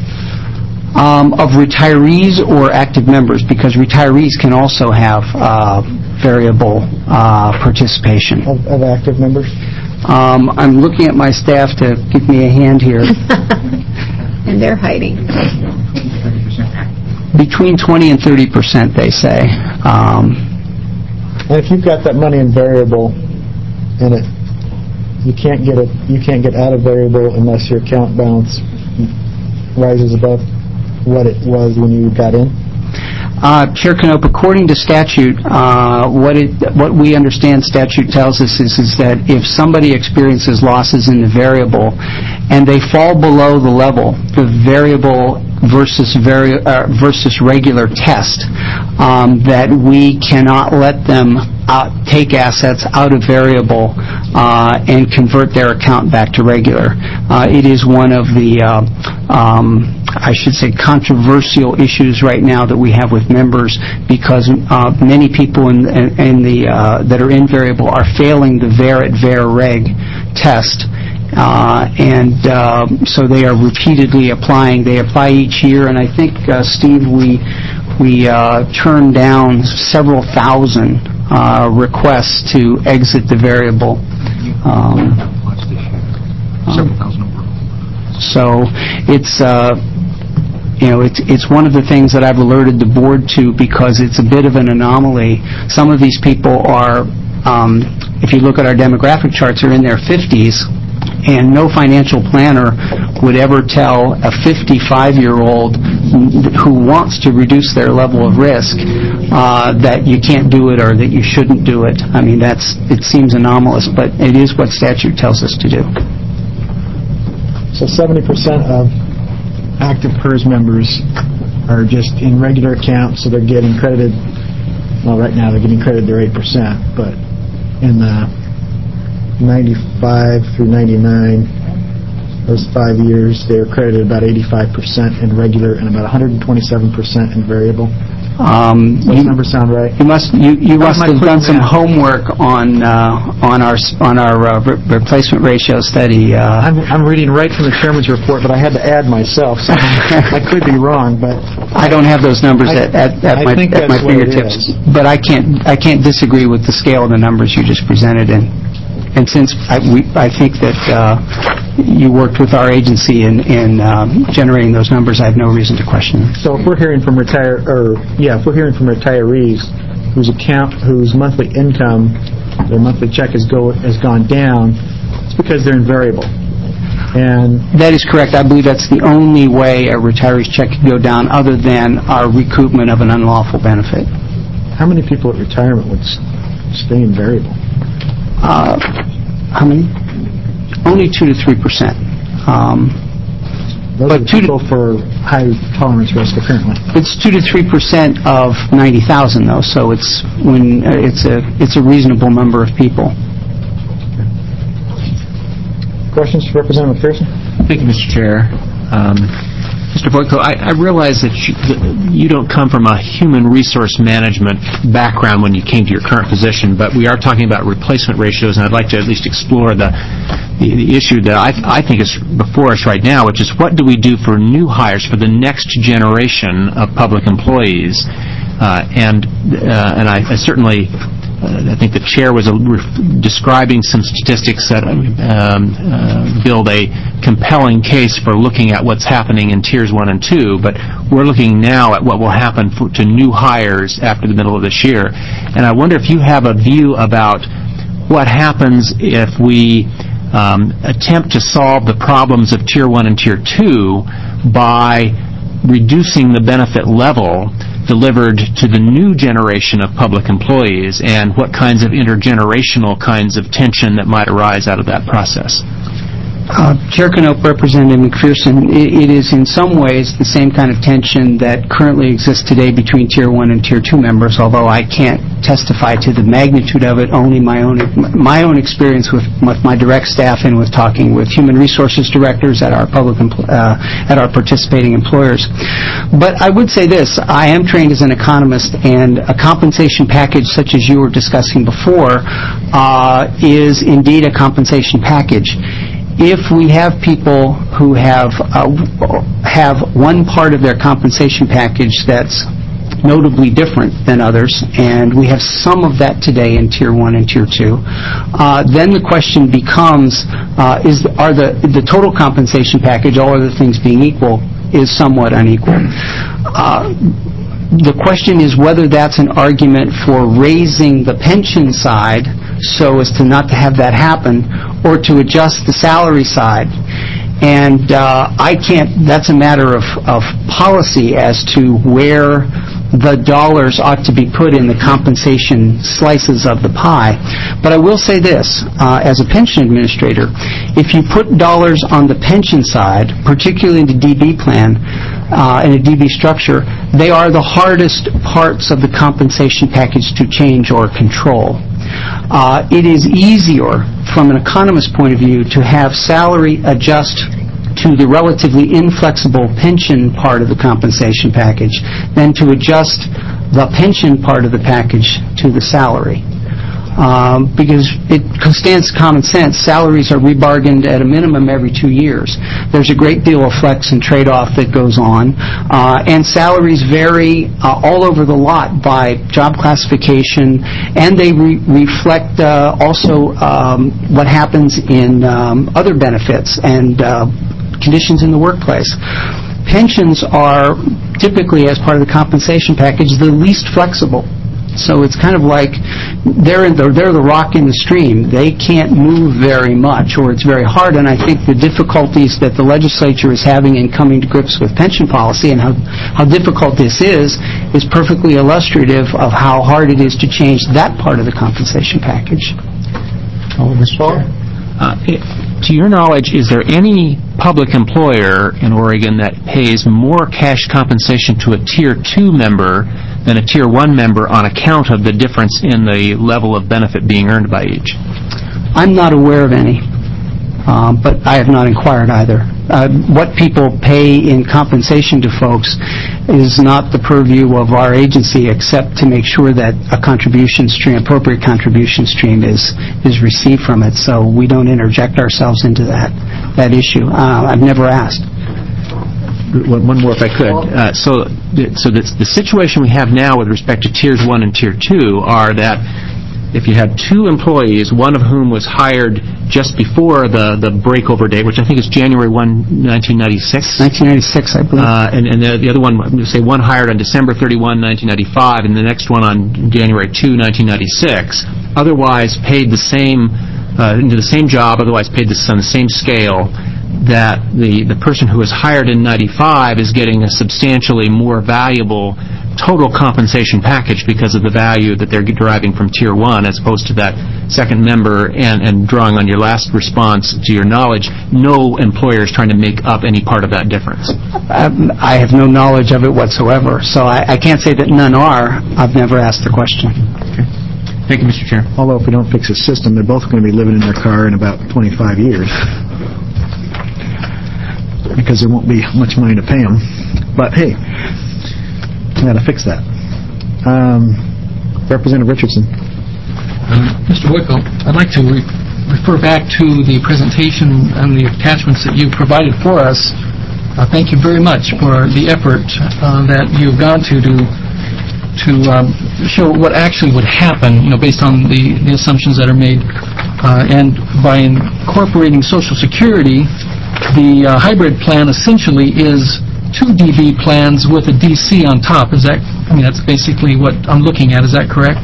Of retirees or active members? Because retirees can also have variable participation. Of active members? I'm looking at my staff to give me a hand here. And they're hiding. Between 20 and 30%, they say. And if you've got that money in variable in it, you can't get out of variable unless your account balance rises above what it was when you got in. Chair Knope, according to statute, what we understand statute tells us is that if somebody experiences losses in the variable and they fall below the level, the variable versus regular test, that we cannot let them take assets out of variable and convert their account back to regular. It is one of the controversial issues right now that we have with members, because many people that are in variable are failing the VAR at VAR reg test. So they are repeatedly applying. They apply each year, and I think, Steve, we turn down several thousand requests to exit the variable. So it's one of the things that I've alerted the board to, because it's a bit of an anomaly. Some of these people are, if you look at our demographic charts, are in their 50s. And no financial planner would ever tell a 55-year-old who wants to reduce their level of risk that you can't do it or that you shouldn't do it. I mean, it seems anomalous, but it is what statute tells us to do. So 70% of active PERS members are just in regular accounts, so they're getting credited. Well, right now they're getting credited their 8%, but in the 95 through 99, those 5 years, they were credited about 85% in regular and about 127% in variable. Those numbers sound right. You must have done some math. homework on our replacement ratio study. I'm reading right from the chairman's report, but I had to add myself, so I could be wrong, but I don't have those numbers at my think that's what it fingertips, is. but I can't disagree with the scale of the numbers you just presented. And since I think that you worked with our agency in generating those numbers, I have no reason to question them. So if we're hearing from retirees whose monthly income, their monthly check has gone down, it's because they're invariable. And that is correct. I believe that's the only way a retiree's check can go down, other than our recoupment of an unlawful benefit. how many people at retirement would stay invariable? How many? Only 2 to 3%. Those are people for high tolerance risk, apparently. It's 2 to 3% of 90,000, though, so it's a reasonable number of people. Questions for Representative McPherson? Thank you, Mr. Chair. Mr. Voigtko, I realize that you don't come from a human resource management background when you came to your current position, but we are talking about replacement ratios, and I'd like to at least explore the issue that I think is before us right now, which is what do we do for new hires, for the next generation of public employees? And I certainly... I think the chair was describing some statistics that build a compelling case for looking at what's happening in Tiers 1 and 2, but we're looking now at what will happen to new hires after the middle of this year. And I wonder if you have a view about what happens if we attempt to solve the problems of Tier 1 and Tier 2 by reducing the benefit level delivered to the new generation of public employees, and what kinds of intergenerational kinds of tension that might arise out of that process. Chair Knopp, Representative McPherson, it is in some ways the same kind of tension that currently exists today between Tier 1 and Tier 2 members, although I can't testify to the magnitude of it. Only my own experience with my direct staff and with talking with human resources directors at our at our participating employers. But I would say this: I am trained as an economist, and a compensation package such as you were discussing before is indeed a compensation package. If we have people who have one part of their compensation package that's notably different than others, and we have some of that today in Tier 1 and Tier 2, then the question becomes, are the total compensation package, all other things being equal, is somewhat unequal. The question is whether that's an argument for raising the pension side so as to not to have that happen, or to adjust the salary side. And that's a matter of policy as to where the dollars ought to be put in the compensation slices of the pie. But I will say this, as a pension administrator, if you put dollars on the pension side, particularly in the DB plan, in a DB structure, they are the hardest parts of the compensation package to change or control. It is easier, from an economist's point of view, to have salary adjust to the relatively inflexible pension part of the compensation package than to adjust the pension part of the package to the salary. Because it stands to common sense, salaries are rebargained at a minimum every 2 years. There's a great deal of flex and trade-off that goes on, and salaries vary all over the lot by job classification, and they reflect also what happens in other benefits and conditions in the workplace. Pensions are typically, as part of the compensation package, the least flexible. So it's kind of like they're the rock in the stream. They can't move very much, or it's very hard. And I think the difficulties that the legislature is having in coming to grips with pension policy and how difficult this is perfectly illustrative of how hard it is to change that part of the compensation package. Ms. Paul? To your knowledge, is there any public employer in Oregon that pays more cash compensation to a Tier 2 member than a Tier 1 member on account of the difference in the level of benefit being earned by each? I'm not aware of any. but I have not inquired either. What people pay in compensation to folks is not the purview of our agency, except to make sure that a appropriate contribution stream is received from it. So we don't interject ourselves into that issue. I've never asked. One more, if I could. So the situation we have now with respect to Tiers 1 and Tier 2 are that if you had two employees, one of whom was hired just before the breakover date, which I think is January 1, 1996. 1996, I believe. And the other one, say one hired on December 31, 1995, and the next one on January 2, 1996, otherwise paid the same, into the same job, otherwise paid on the same scale, that the person who was hired in 95 is getting a substantially more valuable total compensation package because of the value that they're deriving from Tier 1 as opposed to that second member, and drawing on your last response, to your knowledge, no employer is trying to make up any part of that difference. I have no knowledge of it whatsoever, so I can't say that none are. I've never asked the question. Okay. Thank you, Mr. Chair. Although if we don't fix the system, they're both going to be living in their car in about 25 years. Because there won't be much money to pay them. But hey, we got to fix that. Representative Richardson. Mr. Wickel, I'd like to refer back to the presentation and the attachments that you provided for us. Thank you very much for the effort that you've gone to show what actually would happen, based on the assumptions that are made. And by incorporating Social Security, the hybrid plan essentially is 2 DB plans with a DC on top. That's basically what I'm looking at. Is that correct?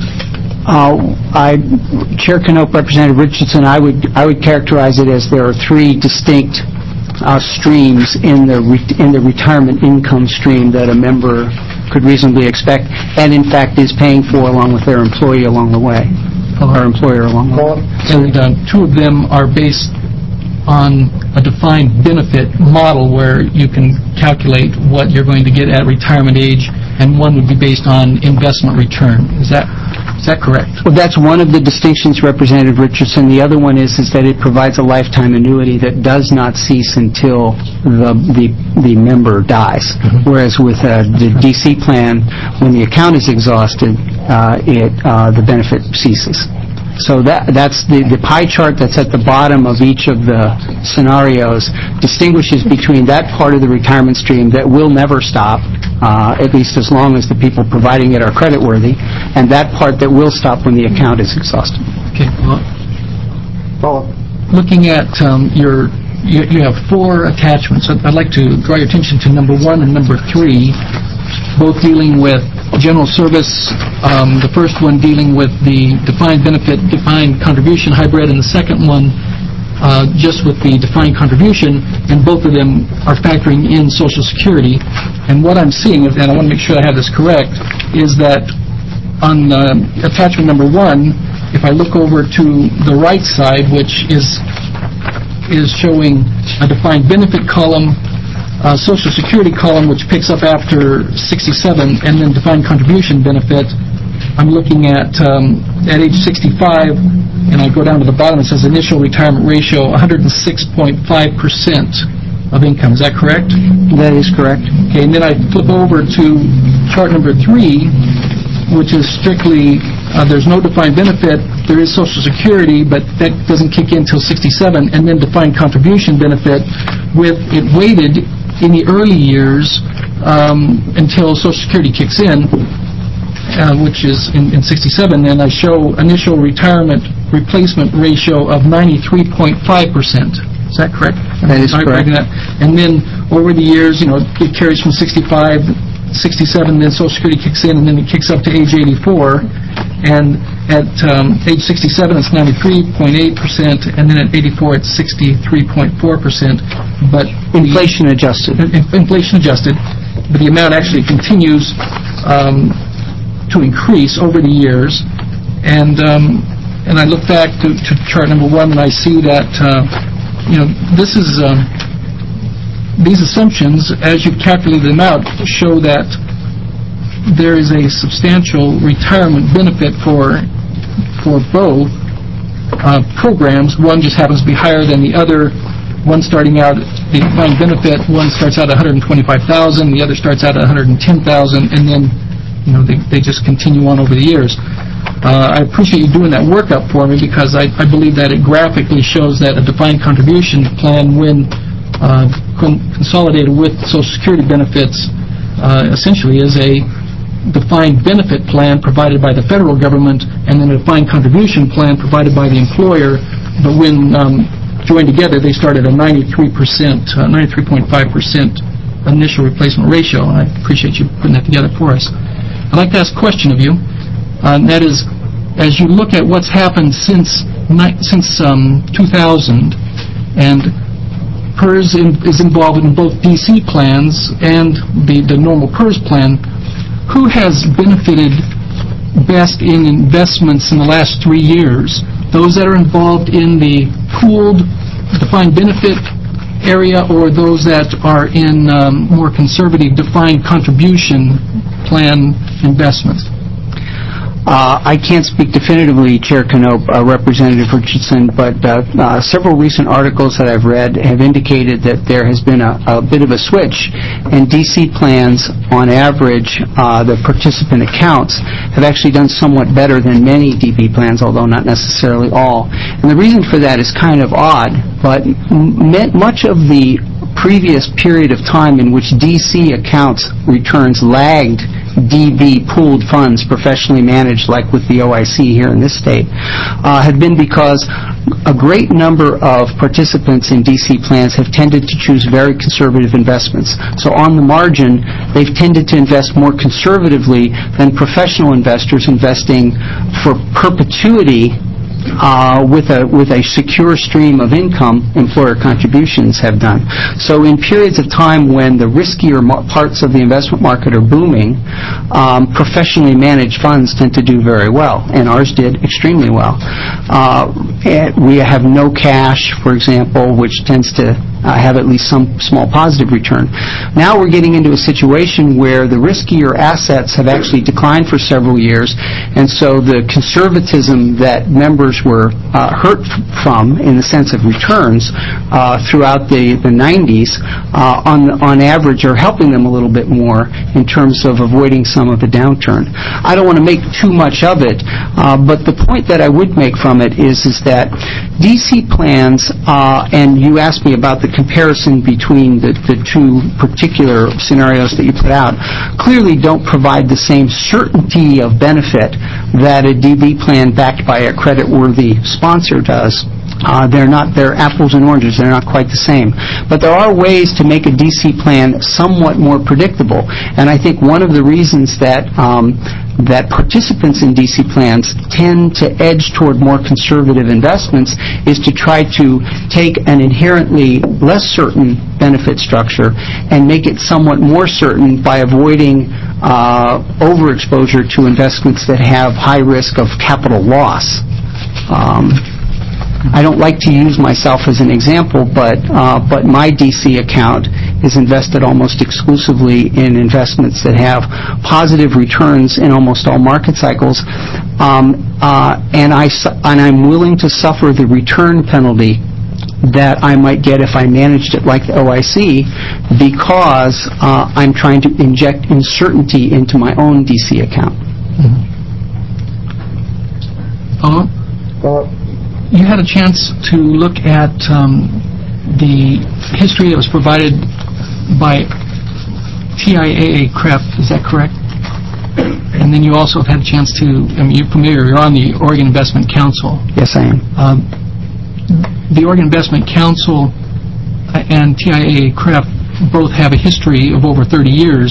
Chair Knope, Representative Richardson, I would characterize it as there are 3 distinct streams in the retirement income stream that a member could reasonably expect, and in fact is paying for along with their employee along the way, or employer along the way. And 2 of them are based on a defined benefit model where you can calculate what you're going to get at retirement age, and one would be based on investment return. Is that correct? Well, that's one of the distinctions, Representative Richardson. The other one is that it provides a lifetime annuity that does not cease until the member dies. Mm-hmm. Whereas with the DC plan, when the account is exhausted, the benefit ceases. So that's the pie chart that's at the bottom of each of the scenarios distinguishes between that part of the retirement stream that will never stop, at least as long as the people providing it are creditworthy, and that part that will stop when the account is exhausted. Okay. Well, looking at you have 4 attachments. I'd like to draw your attention to number 1 and number 3, both dealing with general service. The first one dealing with the defined benefit, defined contribution hybrid, and the second one just with the defined contribution, and both of them are factoring in Social Security. And what I'm seeing, and I want to make sure I have this correct, is that on attachment number 1, if I look over to the right side, which is showing a defined benefit column, Social Security column, which picks up after 67, and then defined contribution benefit, I'm looking at age 65, and I go down to the bottom, it says initial retirement ratio, 106.5% of income. Is that correct? That is correct. Okay, and then I flip over to chart number 3, which is strictly, there's no defined benefit, there is Social Security, but that doesn't kick in until 67, and then defined contribution benefit with it weighted in the early years until Social Security kicks in, which is in 67, and I show initial retirement replacement ratio of 93.5%. Is that correct? That is correct. And then over the years, it carries from 65, 67, then Social Security kicks in, and then it kicks up to age 84. And at age 67, it's 93.8%, and then at 84, it's 63.4%. But inflation adjusted. Inflation adjusted, but the amount actually continues to increase over the years. And I look back to chart number 1, and I see that this is these assumptions, as you calculate them out, show that there is a substantial retirement benefit for both programs. One just happens to be higher than the other. One starting out, the defined benefit, one starts out at $125,000, the other starts out at $110,000, and then they just continue on over the years. I appreciate you doing that workup for me, because I believe that it graphically shows that a defined contribution plan, when consolidated with Social Security benefits, essentially is a defined benefit plan provided by the federal government, and then a defined contribution plan provided by the employer. But when joined together, they start at a 93.5% initial replacement ratio, and I appreciate you putting that together for us. I'd like to ask a question of you, and that is, as you look at what's happened since 2000, and PERS is involved in both DC plans and the normal PERS plan, who has benefited best in investments in the last 3 years? Those that are involved in the pooled defined benefit area, or those that are in more conservative defined contribution plan investments? I can't speak definitively, Chair Knope, Representative Richardson, but several recent articles that I've read have indicated that there has been a bit of a switch, and DC plans, on average, the participant accounts, have actually done somewhat better than many DB plans, although not necessarily all. And the reason for that is kind of odd, but much of the previous period of time in which DC accounts returns lagged DB pooled funds, professionally managed, like with the OIC here in this state, had been because a great number of participants in DC plans have tended to choose very conservative investments. So on the margin, they've tended to invest more conservatively than professional investors investing for perpetuity with a secure stream of income employer contributions have done. So in periods of time when the riskier parts of the investment market are booming, professionally managed funds tend to do very well, and ours did extremely well. We have no cash, for example, which tends to have at least some small positive return. Now we're getting into a situation where the riskier assets have actually declined for several years, and so the conservatism that members were hurt from in the sense of returns throughout the 90s, on average, are helping them a little bit more in terms of avoiding some of the downturn. I don't want to make too much of it, but the point that I would make from it is that DC plans, and you asked me about the comparison between the two particular scenarios that you put out, clearly don't provide the same certainty of benefit that a DB plan backed by a credit-worthy sponsor does. They're apples and oranges. They're not quite the same. But there are ways to make a DC plan somewhat more predictable. And I think one of the reasons that participants in DC plans tend to edge toward more conservative investments is to try to take an inherently less certain benefit structure and make it somewhat more certain by avoiding overexposure to investments that have high risk of capital loss. I don't like to use myself as an example, but my DC account is invested almost exclusively in investments that have positive returns in almost all market cycles, and I'm willing to suffer the return penalty that I might get if I managed it like the OIC, because I'm trying to inject uncertainty into my own DC account. You had a chance to look at the history that was provided by TIAA-CREF, is that correct? And then you also have had a chance to, you're familiar, you're on the Oregon Investment Council. Yes, I am. The Oregon Investment Council and TIAA-CREF both have a history of over 30 years.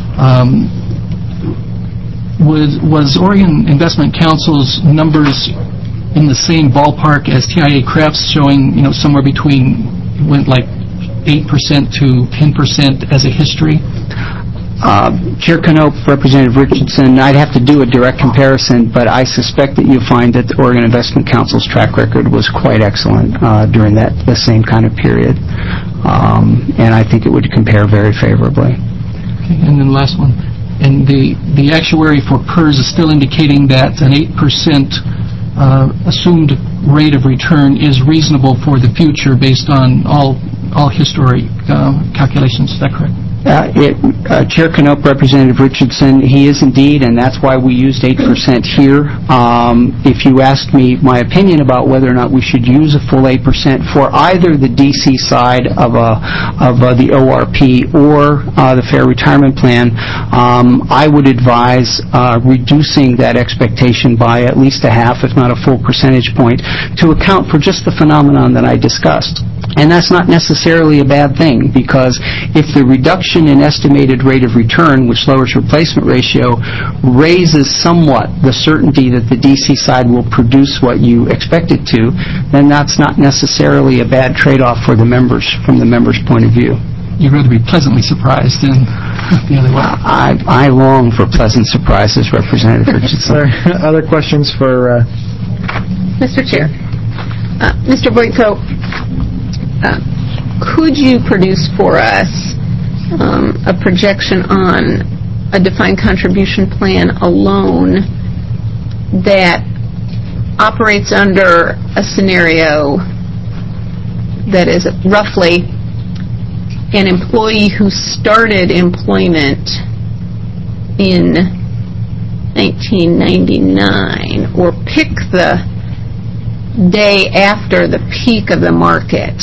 Was Oregon Investment Council's numbers in the same ballpark as TIAA-CREF's, showing somewhere between went like 8% to 10% as a history? Chair Knope, Representative Richardson, I'd have to do a direct comparison, but I suspect that you'll find that the Oregon Investment Council's track record was quite excellent during the same kind of period, and I think it would compare very favorably. Okay, and then the last one. And the actuary for PERS is still indicating that an 8% assumed rate of return is reasonable for the future based on all historic calculations. Is that correct? Chair Knopp, Representative Richardson, he is indeed, and that's why we used 8% here. If you asked me my opinion about whether or not we should use a full 8% for either the DC side of the ORP or the Fair Retirement Plan, I would advise reducing that expectation by at least a half, if not a full percentage point, to account for just the phenomenon that I discussed. And that's not necessarily a bad thing, because if the reduction in estimated rate of return, which lowers replacement ratio, raises somewhat the certainty that the DC side will produce what you expect it to, then that's not necessarily a bad trade-off for the members, from the members' point of view. You'd rather be pleasantly surprised than the other way. I long for pleasant surprises, Representative Richardson. Other questions for... Mr. Chair. Mr. Boyko, could you produce for us a projection on a defined contribution plan alone that operates under a scenario that is roughly an employee who started employment in 1999, or pick the day after the peak of the market?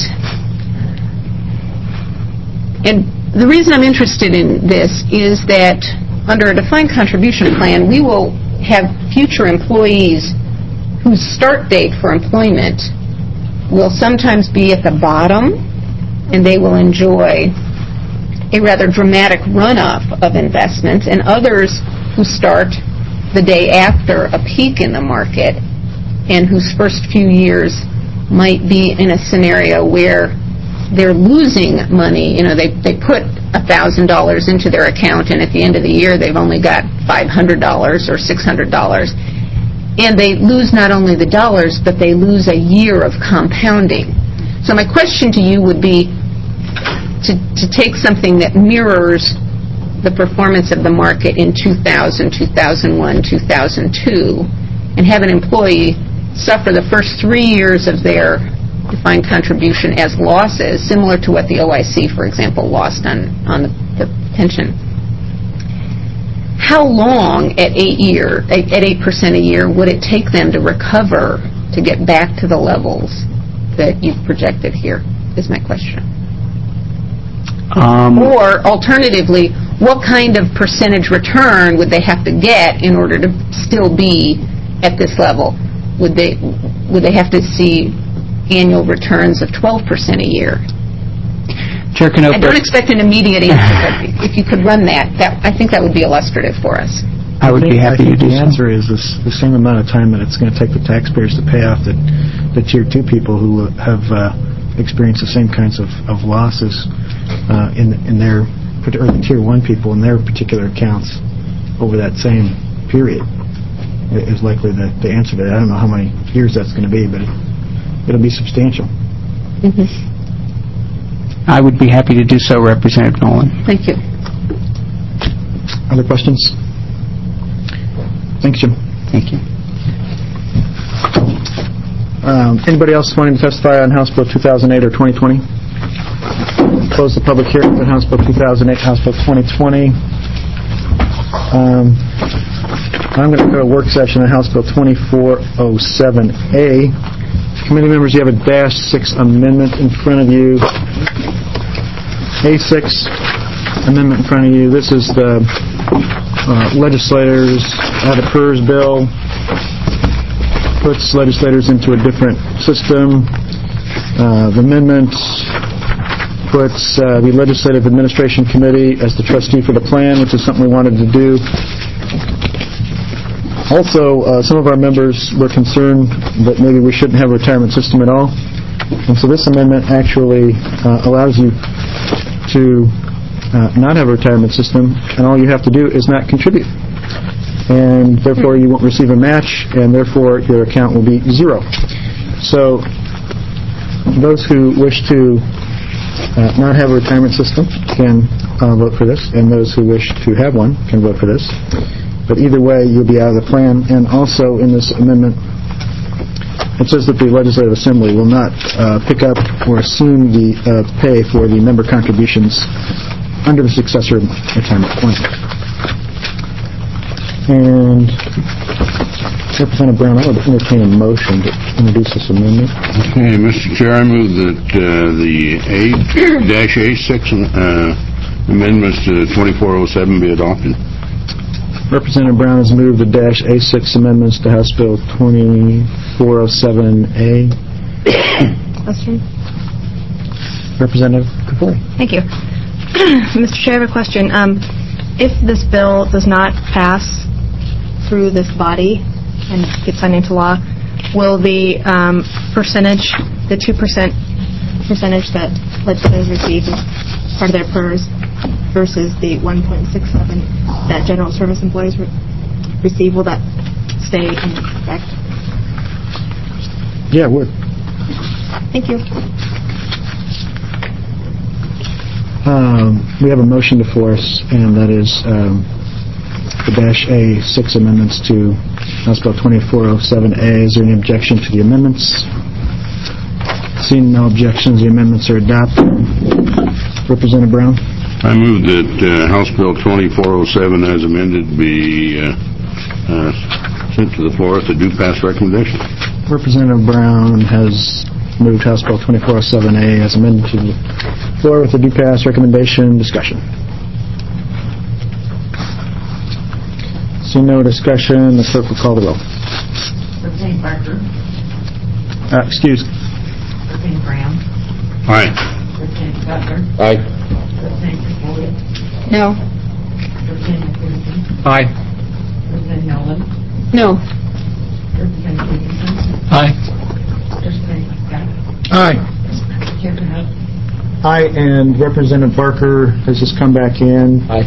And the reason I'm interested in this is that under a defined contribution plan, we will have future employees whose start date for employment will sometimes be at the bottom, and they will enjoy a rather dramatic run-up of investments, and others who start the day after a peak in the market and whose first few years might be in a scenario where they're losing money. You know, they put $1,000 into their account, and at the end of the year they've only got $500 or $600, and they lose not only the dollars, but they lose a year of compounding. So my question to you would be to take something that mirrors the performance of the market in 2000, 2001, 2002, and have an employee suffer the first 3 years of their defined contribution as losses, similar to what the OIC, for example, lost on the pension. How long at 8% a year would it take them to recover to get back to the levels that you've projected here, is my question. Or alternatively, what kind of percentage return would they have to get in order to still be at this level? Would they have to see annual returns of 12% a year? Chair Knopp, I don't expect an immediate answer, but if you could run that, I think that would be illustrative for us. I would be happy to do so. The answer is the same amount of time that it's going to take the taxpayers to pay off the Tier 2 people who have experienced the same kinds of losses in their, or the Tier 1 people in their particular accounts over that same period. Is likely the answer to that. I don't know how many years that's going to be, but it'll be substantial. Mm-hmm. I would be happy to do so, Representative Nolan. Thank you. Other questions? Thanks, Jim. Thank you. Anybody else wanting to testify on House Bill 2008 or 2020? Close the public hearing on House Bill 2008, House Bill 2020. I'm going to go to a work session on House Bill 2407A. Committee members, you have a -6 amendment in front of you. A6 amendment in front of you. This is the legislators had a PERS bill, puts legislators into a different system. The amendment puts the Legislative Administration Committee as the trustee for the plan, which is something we wanted to do. Also, some of our members were concerned that maybe we shouldn't have a retirement system at all. And so this amendment actually allows you to not have a retirement system, and all you have to do is not contribute. And therefore you won't receive a match, and therefore your account will be zero. So those who wish to not have a retirement system can vote for this, and those who wish to have one can vote for this. But either way, you'll be out of the plan. And also in this amendment, it says that the Legislative Assembly will not pick up or assume the pay for the member contributions under the successor retirement plan. And Representative Brown, I would entertain a motion to introduce this amendment. Okay, Mr. Chair, I move that the A-A6 amendments to 2407 be adopted. Representative Brown has moved the -A6 amendments to House Bill 2407A. Question? Representative Kafori. Thank you. Mr. Chair, I have a question. If this bill does not pass through this body and gets signed into law, will the percentage, the 2% percentage that legislators receive as part of their PERS versus the 1.67 that general service employees receive, will that stay in effect? Yeah, it would. Thank you. We have a motion before us, and that is the -A6 amendments to House Bill 2407A. Is there any objection to the amendments? Seeing no objections, the amendments are adopted. Representative Brown? I move that House Bill 2407 as amended be sent to the floor with a do-pass recommendation. Representative Brown has moved House Bill 2407A as amended to the floor with a do-pass recommendation. Discussion. Seeing no discussion, the clerk will call the roll. Representative Barker. Excuse. Representative Brown. Aye. Representative Butler. Aye. Representative Boyd. No. Representative Peterson. Aye. Representative Nolan. No. Representative Stevenson. Aye. Representative Scott. Aye. Chairman Huff. Aye, and Representative Barker has just come back in. Aye.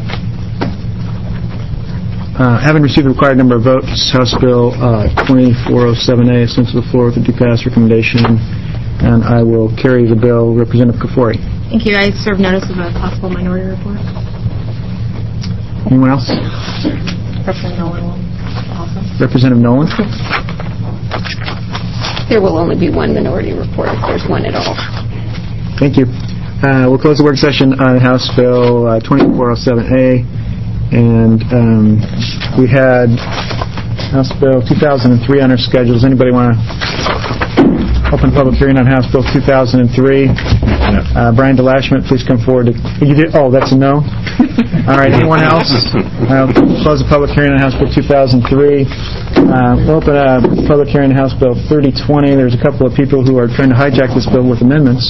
Having received the required number of votes, House Bill 2407A is sent to the floor with a do-pass recommendation, and I will carry the bill. Representative Kafori. Thank you. I serve notice of a possible minority report. Anyone else? Representative Nolan will also. Representative Nolan? There will only be one minority report if there's one at all. Thank you. We'll close the work session on House Bill 2407A, and we had House Bill 2003 on our schedule. Does anybody want to open public hearing on House Bill 2003? Brian DeLashmunt, please come forward. You did? Oh, that's a no? All right, anyone else? Close the public hearing on House Bill 2003. We'll open a public hearing on House Bill 3020. There's a couple of people who are trying to hijack this bill with amendments.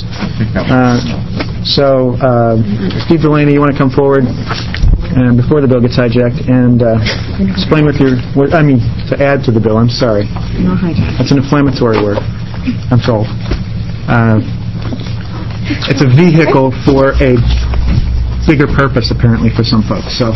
Steve Delaney, you want to come forward before the bill gets hijacked and explain to add to the bill. I'm sorry. No hijack. That's an inflammatory word, I'm told. It's a vehicle for a bigger purpose, apparently, for some folks. So,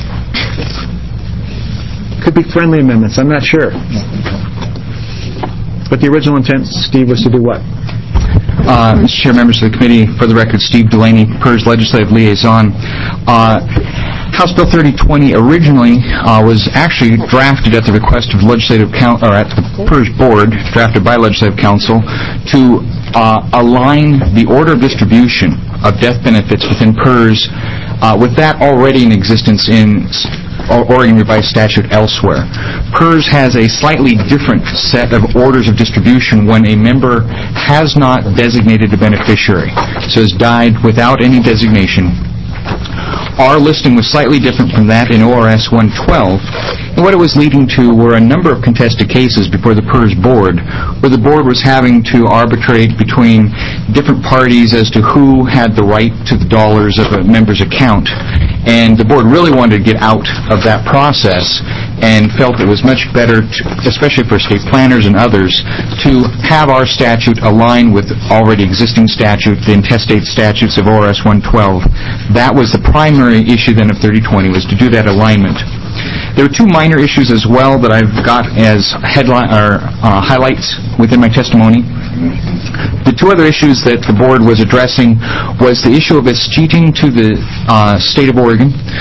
could be friendly amendments. I'm not sure. But the original intent, Steve, was to do what? Mr. Chair, members of the committee, for the record, Steve Delaney, PERS Legislative Liaison. House Bill 3020 originally was actually drafted at the request of Legislative Council, or at the PERS Board, drafted by Legislative Council, to align the order of distribution of death benefits within PERS with that already in existence in Oregon Revised Statute elsewhere. PERS has a slightly different set of orders of distribution when a member has not designated a beneficiary, so has died without any designation. Our listing was slightly different from that in ORS 112, and what it was leading to were a number of contested cases before the PERS Board, where the Board was having to arbitrate between different parties as to who had the right to the dollars of a member's account. And the Board really wanted to get out of that process and felt it was much better, especially for state planners and others, to have our statute align with already existing statute, the intestate statutes of ORS 112. That was the primary issue then of 3020, was to do that alignment. There are two minor issues as well that I've got as highlights within my testimony. The two other issues that the Board was addressing was the issue of escheating to the state of Oregon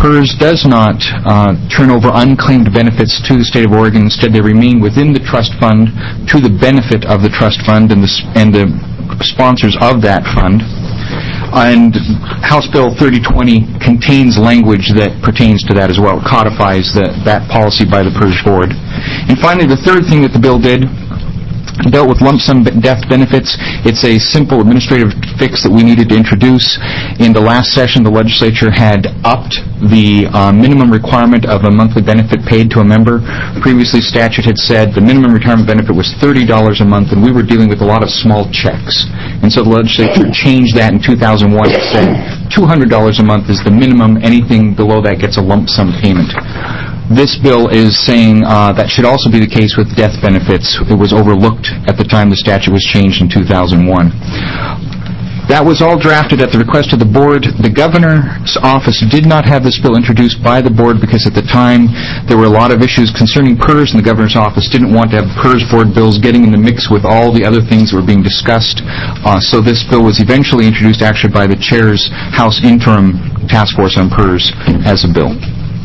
PERS does not turn over unclaimed benefits to the state of Oregon. Instead, they remain within the trust fund to the benefit of the trust fund and the sponsors of that fund. And House Bill 3020 contains language that pertains to that as well. It codifies that policy by the PERS board. And finally, the third thing that the bill dealt with lump sum death benefits. It's a simple administrative fix that we needed to introduce. In the last session, the legislature had upped the minimum requirement of a monthly benefit paid to a member. Previously, statute had said the minimum retirement benefit was $30 a month, and we were dealing with a lot of small checks. And so the legislature changed that in 2001 and said $200 a month is the minimum. Anything below that gets a lump sum payment. This bill is saying that should also be the case with death benefits. It was overlooked at the time the statute was changed in 2001. That was all drafted at the request of the board. The governor's office did not have this bill introduced by the board because at the time there were a lot of issues concerning PERS, and the governor's office didn't want to have PERS board bills getting in the mix with all the other things that were being discussed. So this bill was eventually introduced actually by the chair's House Interim Task Force on PERS as a bill.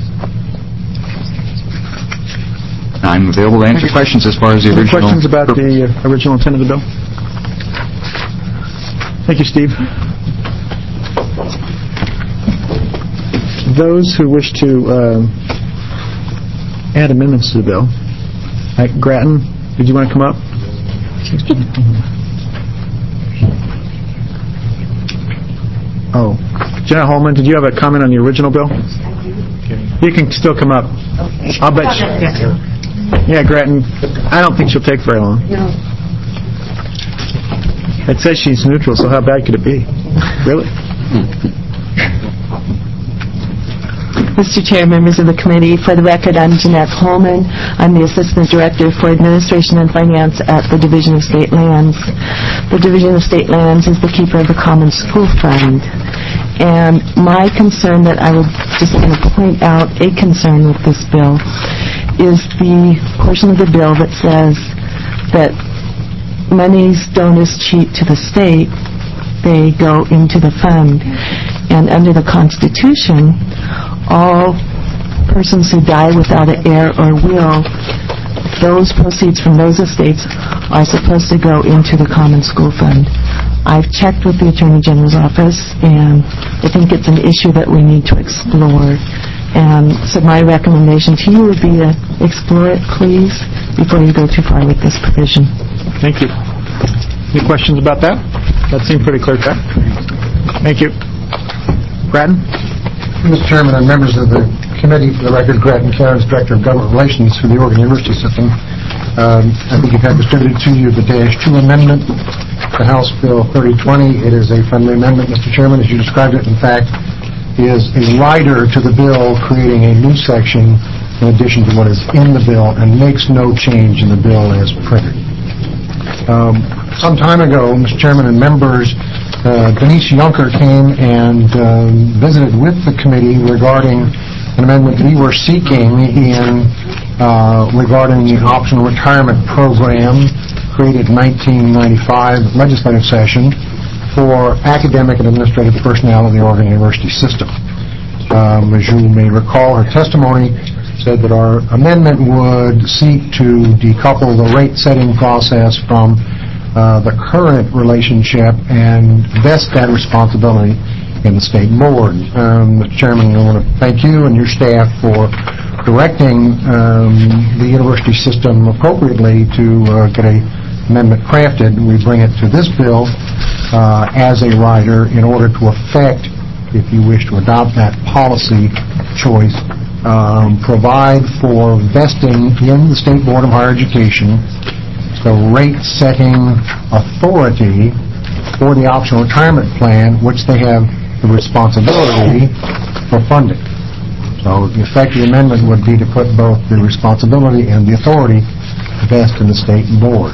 I'm available to answer questions as far as the original... Questions about the original intent of the bill? Thank you, Steve. Those who wish to add amendments to the bill, Grattan, did you want to come up? Oh, Jenna Holman, did you have a comment on the original bill? You can still come up. I'll bet you. Yeah, Grattan, I don't think she'll take very long. No. It says she's neutral, so how bad could it be? Really? Mr. Chair, members of the committee, for the record, I'm Jeanette Holman. I'm the Assistant Director for Administration and Finance at the Division of State Lands. The Division of State Lands is the keeper of the Common School Fund. And my concern that I would just want to point out, a concern with this bill, is the portion of the bill that says that monies don't as cheat to the state, they go into the fund. And under the Constitution, all persons who die without an heir or will, those proceeds from those estates are supposed to go into the Common School Fund. I've checked with the Attorney General's office, and I think it's an issue that we need to explore. And so my recommendation to you would be to explore it, please, before you go too far with this provision. Thank you. Any questions about that? That seemed pretty clear cut. Thank you. Grattan? Mr. Chairman and members of the committee, for the record, Grattan Cairns, Director of Government Relations for the Oregon University System. I think you've had distributed to you the Dash 2 amendment to House Bill 3020. It is a friendly amendment, Mr. Chairman, as you described it. In fact, is a rider to the bill, creating a new section in addition to what is in the bill, and makes no change in the bill as printed. Some time ago, Mr. Chairman and members, Denise Juncker came and visited with the committee regarding an amendment we were seeking in regarding the optional retirement program created in 1995 legislative session for academic and administrative personnel of the Oregon University system. As you may recall, her testimony said that our amendment would seek to decouple the rate-setting process from the current relationship and vest that responsibility in the state board. Mr. Chairman, I want to thank you and your staff for directing the university system appropriately to get an amendment crafted. We bring it to this bill as a rider in order to effect, if you wish to adopt that policy choice, provide for vesting in the State Board of Higher Education the rate-setting authority for the optional retirement plan, which they have the responsibility for funding. So the effect of the amendment would be to put both the responsibility and the authority vest in the State Board.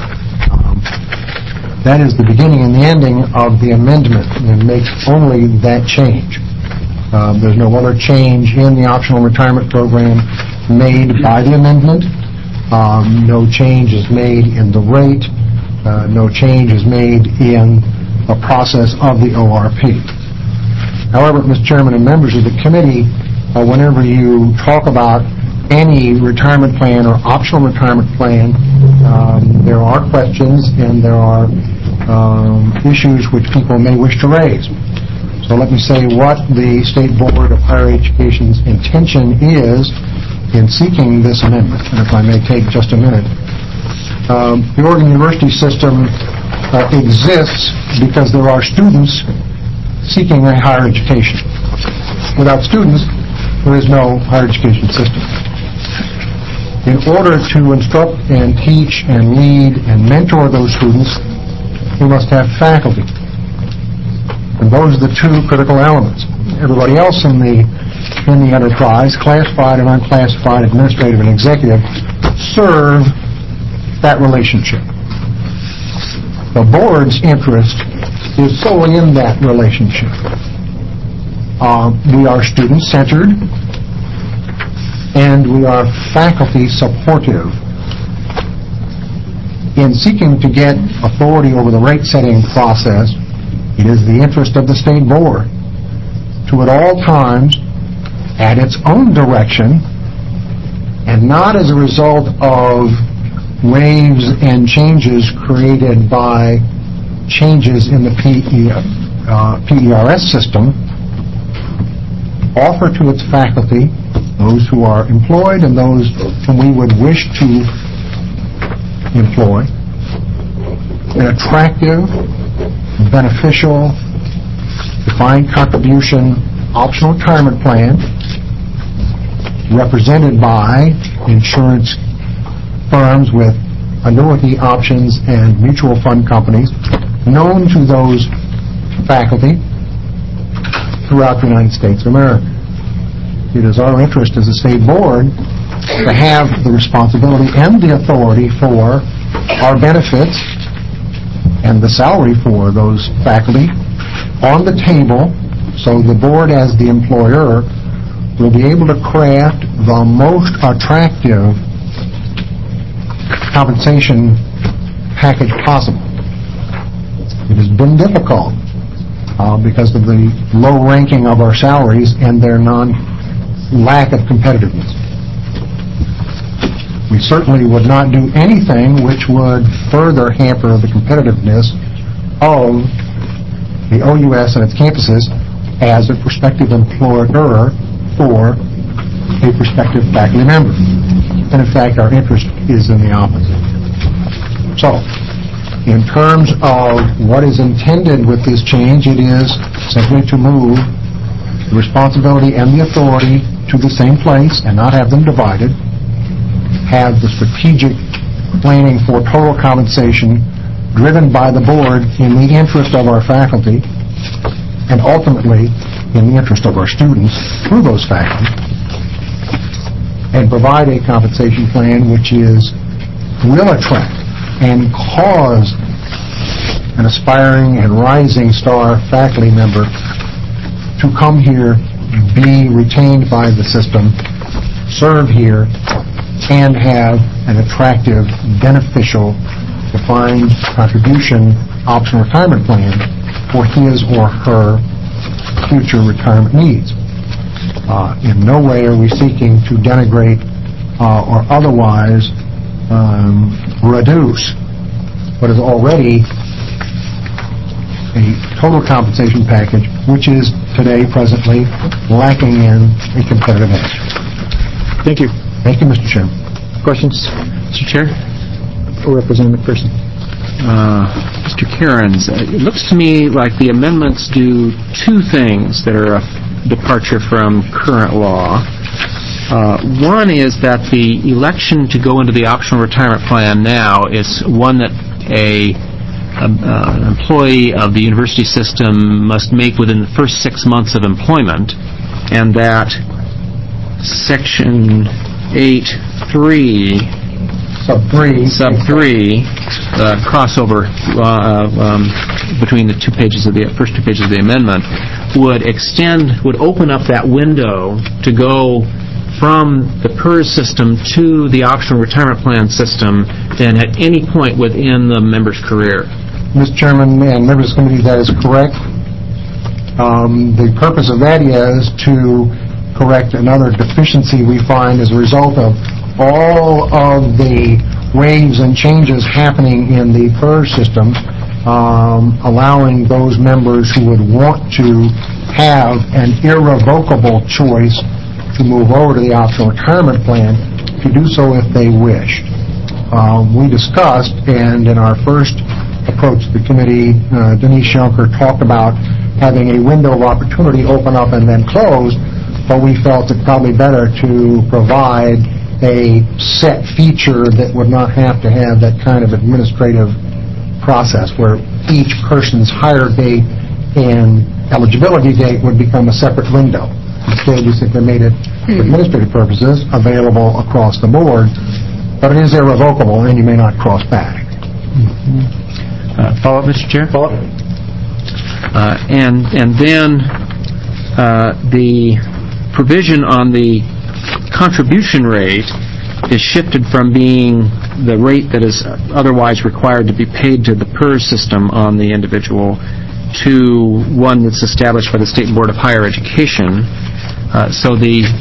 That is the beginning and the ending of the amendment, and makes only that change. There's no other change in the optional retirement program made by the amendment. No change is made in the rate. No change is made in the process of the ORP. However, Mr. Chairman and members of the committee, whenever you talk about any retirement plan or optional retirement plan, there are questions and there are issues which people may wish to raise. So let me say what the State Board of Higher Education's intention is in seeking this amendment, and if I may take just a minute. The Oregon University system exists because there are students seeking a higher education. Without students, there is no higher education system. In order to instruct and teach and lead and mentor those students, we must have faculty. And those are the two critical elements. Everybody else in the enterprise, classified and unclassified, administrative and executive, serve that relationship. The board's interest is solely in that relationship. We are student-centered, and we are faculty supportive. In seeking to get authority over the rate-setting process, it is the interest of the State Board to at all times, at its own direction, and not as a result of waves and changes created by changes in the PERS system, offer to its faculty, those who are employed and those whom we would wish to employ, an attractive, beneficial, defined contribution optional retirement plan represented by insurance firms with annuity options and mutual fund companies known to those faculty throughout the United States of America. It is our interest as a state board to have the responsibility and the authority for our benefits and the salary for those faculty on the table, so the board as the employer will be able to craft the most attractive compensation package possible. It has been difficult because of the low ranking of our salaries and their lack of competitiveness. We certainly would not do anything which would further hamper the competitiveness of the OUS and its campuses as a prospective employer for a prospective faculty member. And in fact, our interest is in the opposite. So, in terms of what is intended with this change, it is simply to move the responsibility and the authority to the same place and not have them divided, have the strategic planning for total compensation driven by the board in the interest of our faculty and ultimately in the interest of our students through those faculty, and provide a compensation plan which will attract and cause an aspiring and rising star faculty member to come here, be retained by the system, serve here, and have an attractive, beneficial, defined contribution optional retirement plan for his or her future retirement needs. In no way are we seeking to denigrate or otherwise reduce what is already a total compensation package, which is today, presently, lacking in a competitive edge. Thank you. Thank you, Mr. Chairman. Questions? Mr. Chair? Representative McPherson. Mr. Cairns, it looks to me like the amendments do two things that are a departure from current law. One is that the election to go into the optional retirement plan now is one that an employee of the university system must make within the first 6 months of employment, and that Section 8.3 Sub 3, crossover between the first two pages of the amendment would open up that window to go from the PERS system to the optional retirement plan system then at any point within the member's career. Mr. Chairman and members of the committee, that is correct. The purpose of that is to correct another deficiency we find as a result of all of the waves and changes happening in the PERS system, allowing those members who would want to have an irrevocable choice to move over to the optional retirement plan to do so if they wished. We discussed, and in our first approach to the committee, Denise Junker talked about having a window of opportunity open up and then close, but we felt it probably better to provide a set feature that would not have to have that kind of administrative process where each person's hire date and eligibility date would become a separate window. Instead, we simply made it, for administrative purposes, available across the board, but it is irrevocable and you may not cross back. Follow-up, Mr. Chair? Follow-up. And then the provision on the contribution rate is shifted from being the rate that is otherwise required to be paid to the PERS system on the individual to one that's established by the State Board of Higher Education. So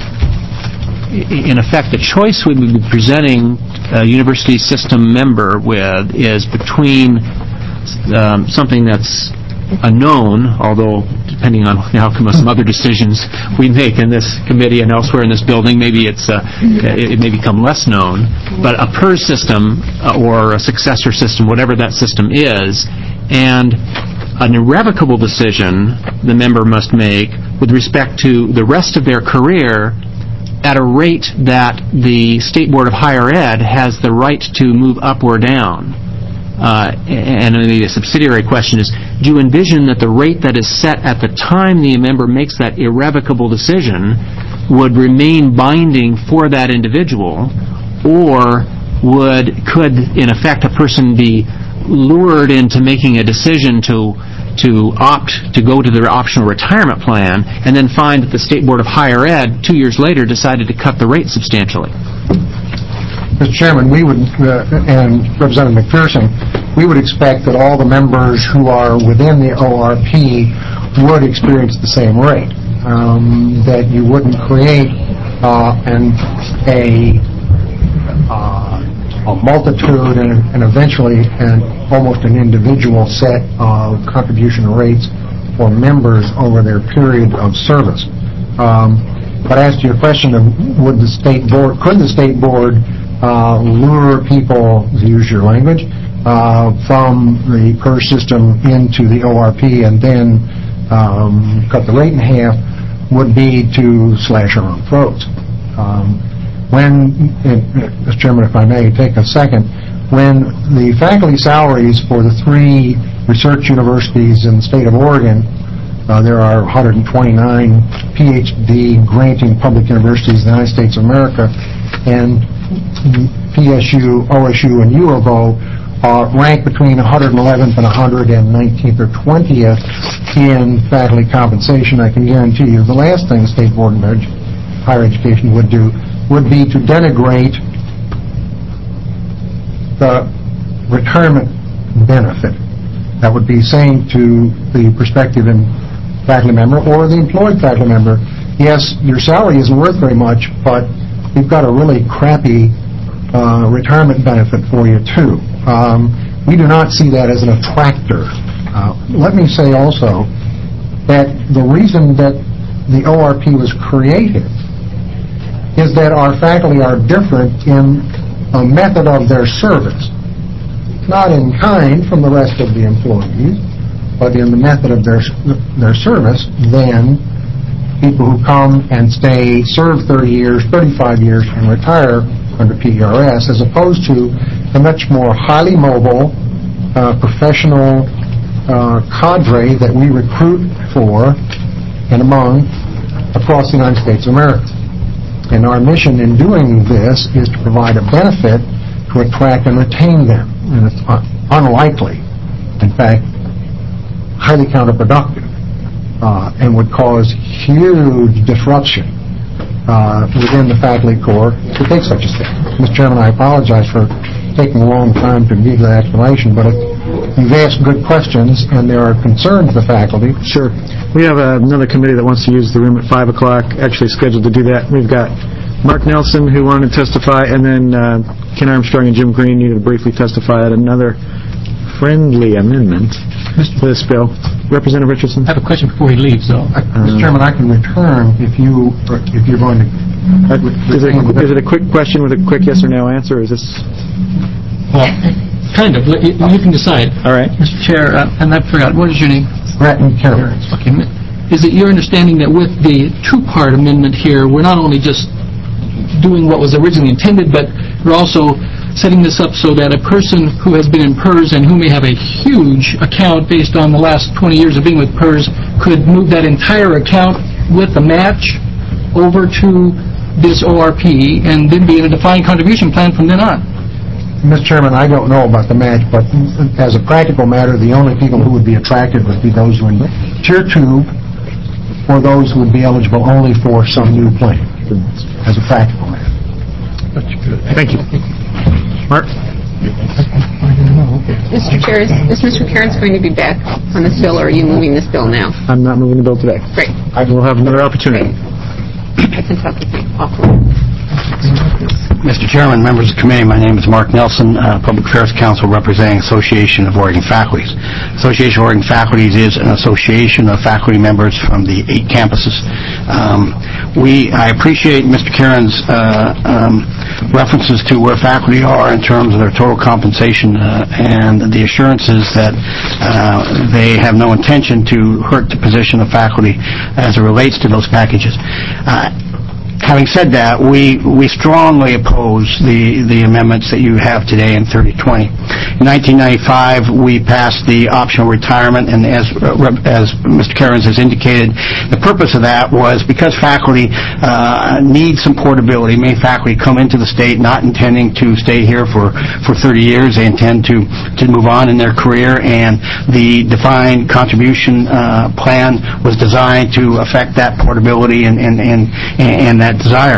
in effect, the choice we would be presenting a university system member with is between something that's a known, although depending on the outcome of some other decisions we make in this committee and elsewhere in this building, maybe it may become less known, but a PERS system or a successor system, whatever that system is, and an irrevocable decision the member must make with respect to the rest of their career at a rate that the State Board of Higher Ed has the right to move up or down. And maybe a subsidiary question is, do you envision that the rate that is set at the time the member makes that irrevocable decision would remain binding for that individual, or could, in effect, a person be lured into making a decision to opt to go to their optional retirement plan and then find that the State Board of Higher Ed 2 years later decided to cut the rate substantially? Mr. Chairman, we would, and Representative McPherson, we would expect that all the members who are within the ORP would experience the same rate. That you wouldn't create a multitude and eventually almost an individual set of contribution rates for members over their period of service. But as to your question of could the State Board lure people, to use your language, from the PERS system into the ORP and then cut the rate in half, would be to slash our own throats. Mr. Chairman, if I may take a second, when the faculty salaries for the 3 research universities in the state of Oregon, there are 129 PhD granting public universities in the United States of America, and PSU, OSU, and U of O rank between 111th and 119th or 20th in faculty compensation. I can guarantee you the last thing the State Board of Higher Education would do would be to denigrate the retirement benefit. That would be saying to the prospective faculty member or the employed faculty member, yes, your salary isn't worth very much, but we've got a really crappy retirement benefit for you, too. We do not see that as an attractor. Let me say also that the reason that the ORP was created is that our faculty are different in a method of their service. Not in kind from the rest of the employees, but in the method of their service than people who come and stay, serve 30 years, 35 years, and retire under PERS, as opposed to a much more highly mobile, professional cadre that we recruit for and among across the United States of America. And our mission in doing this is to provide a benefit to attract and retain them. And it's unlikely, in fact, highly counterproductive, and would cause huge disruption within the faculty corps to take such a step. Mr. Chairman, I apologize for taking a long time to give that explanation, but you've asked good questions, and there are concerns of the faculty. Sure. We have another committee that wants to use the room at 5 o'clock, actually scheduled to do that. We've got Mark Nelson, who wanted to testify, and then Ken Armstrong and Jim Green needed to briefly testify at another friendly amendment to this bill. Representative Richardson? I have a question before he leaves, though. Mr. Chairman, I can return if you're going to... Is it a quick question with a quick yes or no answer, or is this... Well, kind of. You can decide. All right. Mr. Chair, and I forgot, what is your name? Grattan Cairns. Okay. Is it your understanding that with the two-part amendment here, we're not only just doing what was originally intended, but we're also setting this up so that a person who has been in PERS and who may have a huge account based on the last 20 years of being with PERS could move that entire account with a match over to this ORP and then be in a defined contribution plan from then on? Mr. Chairman, I don't know about the match, but as a practical matter, the only people who would be attracted would be those who are in Tier 2 or those who would be eligible only for some new plan, as a practical matter. Thank you. Mark? Mr. Chair, is Mr. Cairns going to be back on this bill, or are you moving this bill now? I'm not moving the bill today. Great. I will have another opportunity. I can talk with you offline. Mr. Chairman, members of the committee, my name is Mark Nelson, Public Affairs Counsel representing Association of Oregon Faculties. Association of Oregon Faculties is an association of faculty members from the 8 campuses. I appreciate Mr. Cairns' references to where faculty are in terms of their total compensation and the assurances that they have no intention to hurt the position of faculty as it relates to those packages. Having said that, we strongly oppose the amendments that you have today in 3020. In 1995, we passed the optional retirement, and as Mr. Cairns has indicated, the purpose of that was because faculty need some portability. Many faculty come into the state not intending to stay here for 30 years. They intend to move on in their career, and the defined contribution plan was designed to affect that portability and that desire.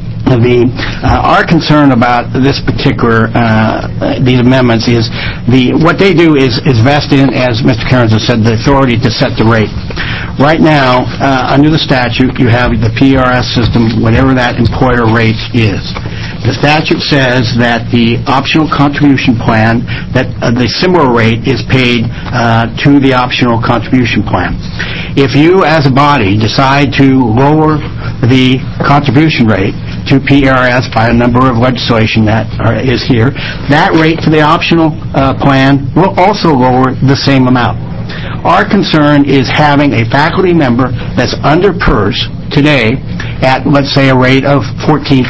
Our concern about this particular these amendments is what they do is vest in, as Mr. Cairns has said, the authority to set the rate. Right now, under the statute, you have the PERS system, whatever that employer rate is. The statute says that the optional contribution plan, that the similar rate is paid to the optional contribution plan. If you, as a body, decide to lower the contribution rate to PERS by a number of legislation that is here, that rate for the optional plan will also lower the same amount. Our concern is having a faculty member that's under PERS today at, let's say, a rate of 14%,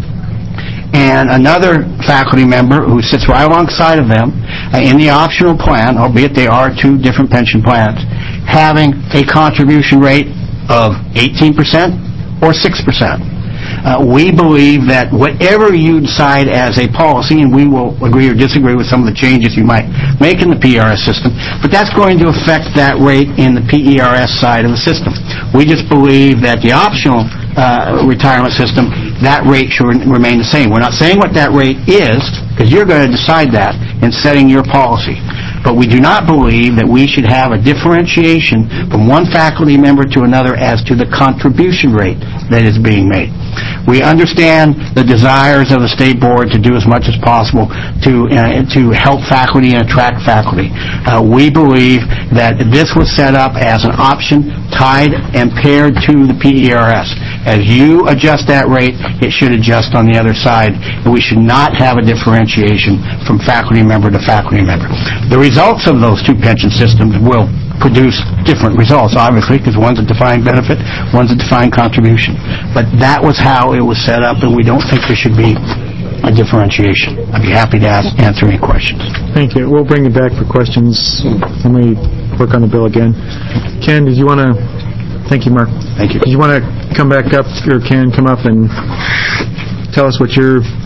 and another faculty member who sits right alongside of them in the optional plan, albeit they are 2 different pension plans, having a contribution rate of 18% or 6%. We believe that whatever you decide as a policy, and we will agree or disagree with some of the changes you might make in the PERS system, but that's going to affect that rate in the PERS side of the system. We just believe that the optional retirement system, that rate should remain the same. We're not saying what that rate is, because you're going to decide that in setting your policy. But we do not believe that we should have a differentiation from one faculty member to another as to the contribution rate that is being made. We understand the desires of the State Board to do as much as possible to help faculty and attract faculty. We believe that this was set up as an option tied and paired to the PERS. As you adjust that rate, it should adjust on the other side, and we should not have a differentiation from faculty member to faculty member. The results of those 2 pension systems will produce different results, obviously, because one's a defined benefit, one's a defined contribution. But that was how it was set up, and we don't think there should be a differentiation. I'd be happy to answer any questions. Thank you. We'll bring you back for questions when we work on the bill again. Ken, did you want to... Thank you, Mark. Thank you. Did you want to come back up, or Ken, come up and tell us what your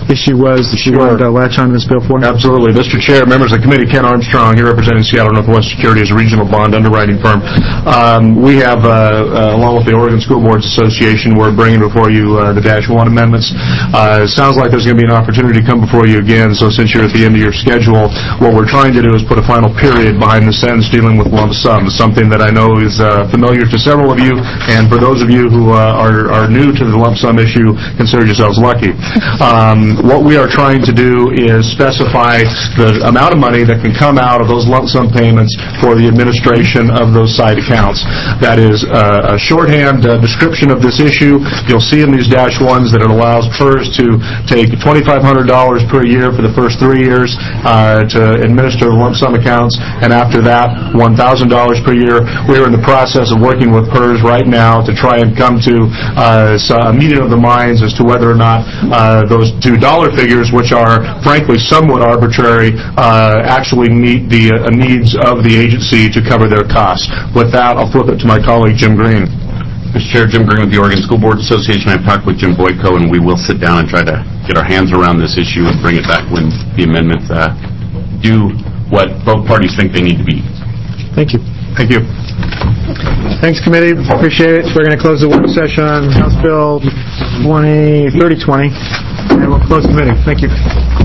issue was that you wanted to latch on to this bill for? Absolutely. Mr. Chair, members of the committee, Ken Armstrong here representing Seattle Northwest Securities, a regional bond underwriting firm. We have, along with the Oregon School Boards Association, we're bringing before you the Dash 1 amendments. It sounds like there's going to be an opportunity to come before you again, so since you're at the end of your schedule, what we're trying to do is put a final period behind the sentence dealing with lump sums, something that I know is familiar to several of you, and for those of you who are new to the lump sum issue, consider yourselves lucky. What we are trying to do is specify the amount of money that can come out of those lump sum payments for the administration of those side accounts. That is a shorthand description of this issue. You'll see in these Dash 1s that it allows PERS to take $2,500 per year for the first 3 years to administer the lump sum accounts, and after that, $1,000 per year. We are in the process of working with PERS right now to try and come to a meeting of the minds as to whether or not those two dollar figures, which are frankly somewhat arbitrary, actually meet the needs of the agency to cover their costs. With that, I'll flip it to my colleague, Jim Green. Mr. Chair, Jim Green with the Oregon School Boards Association. I've talked with Jim Boyko, and we will sit down and try to get our hands around this issue and bring it back when the amendments do what both parties think they need to be. Thank you. Thank you. Thanks, committee. Appreciate it. We're going to close the work session on House Bill 3020, and we'll close the committee. Thank you.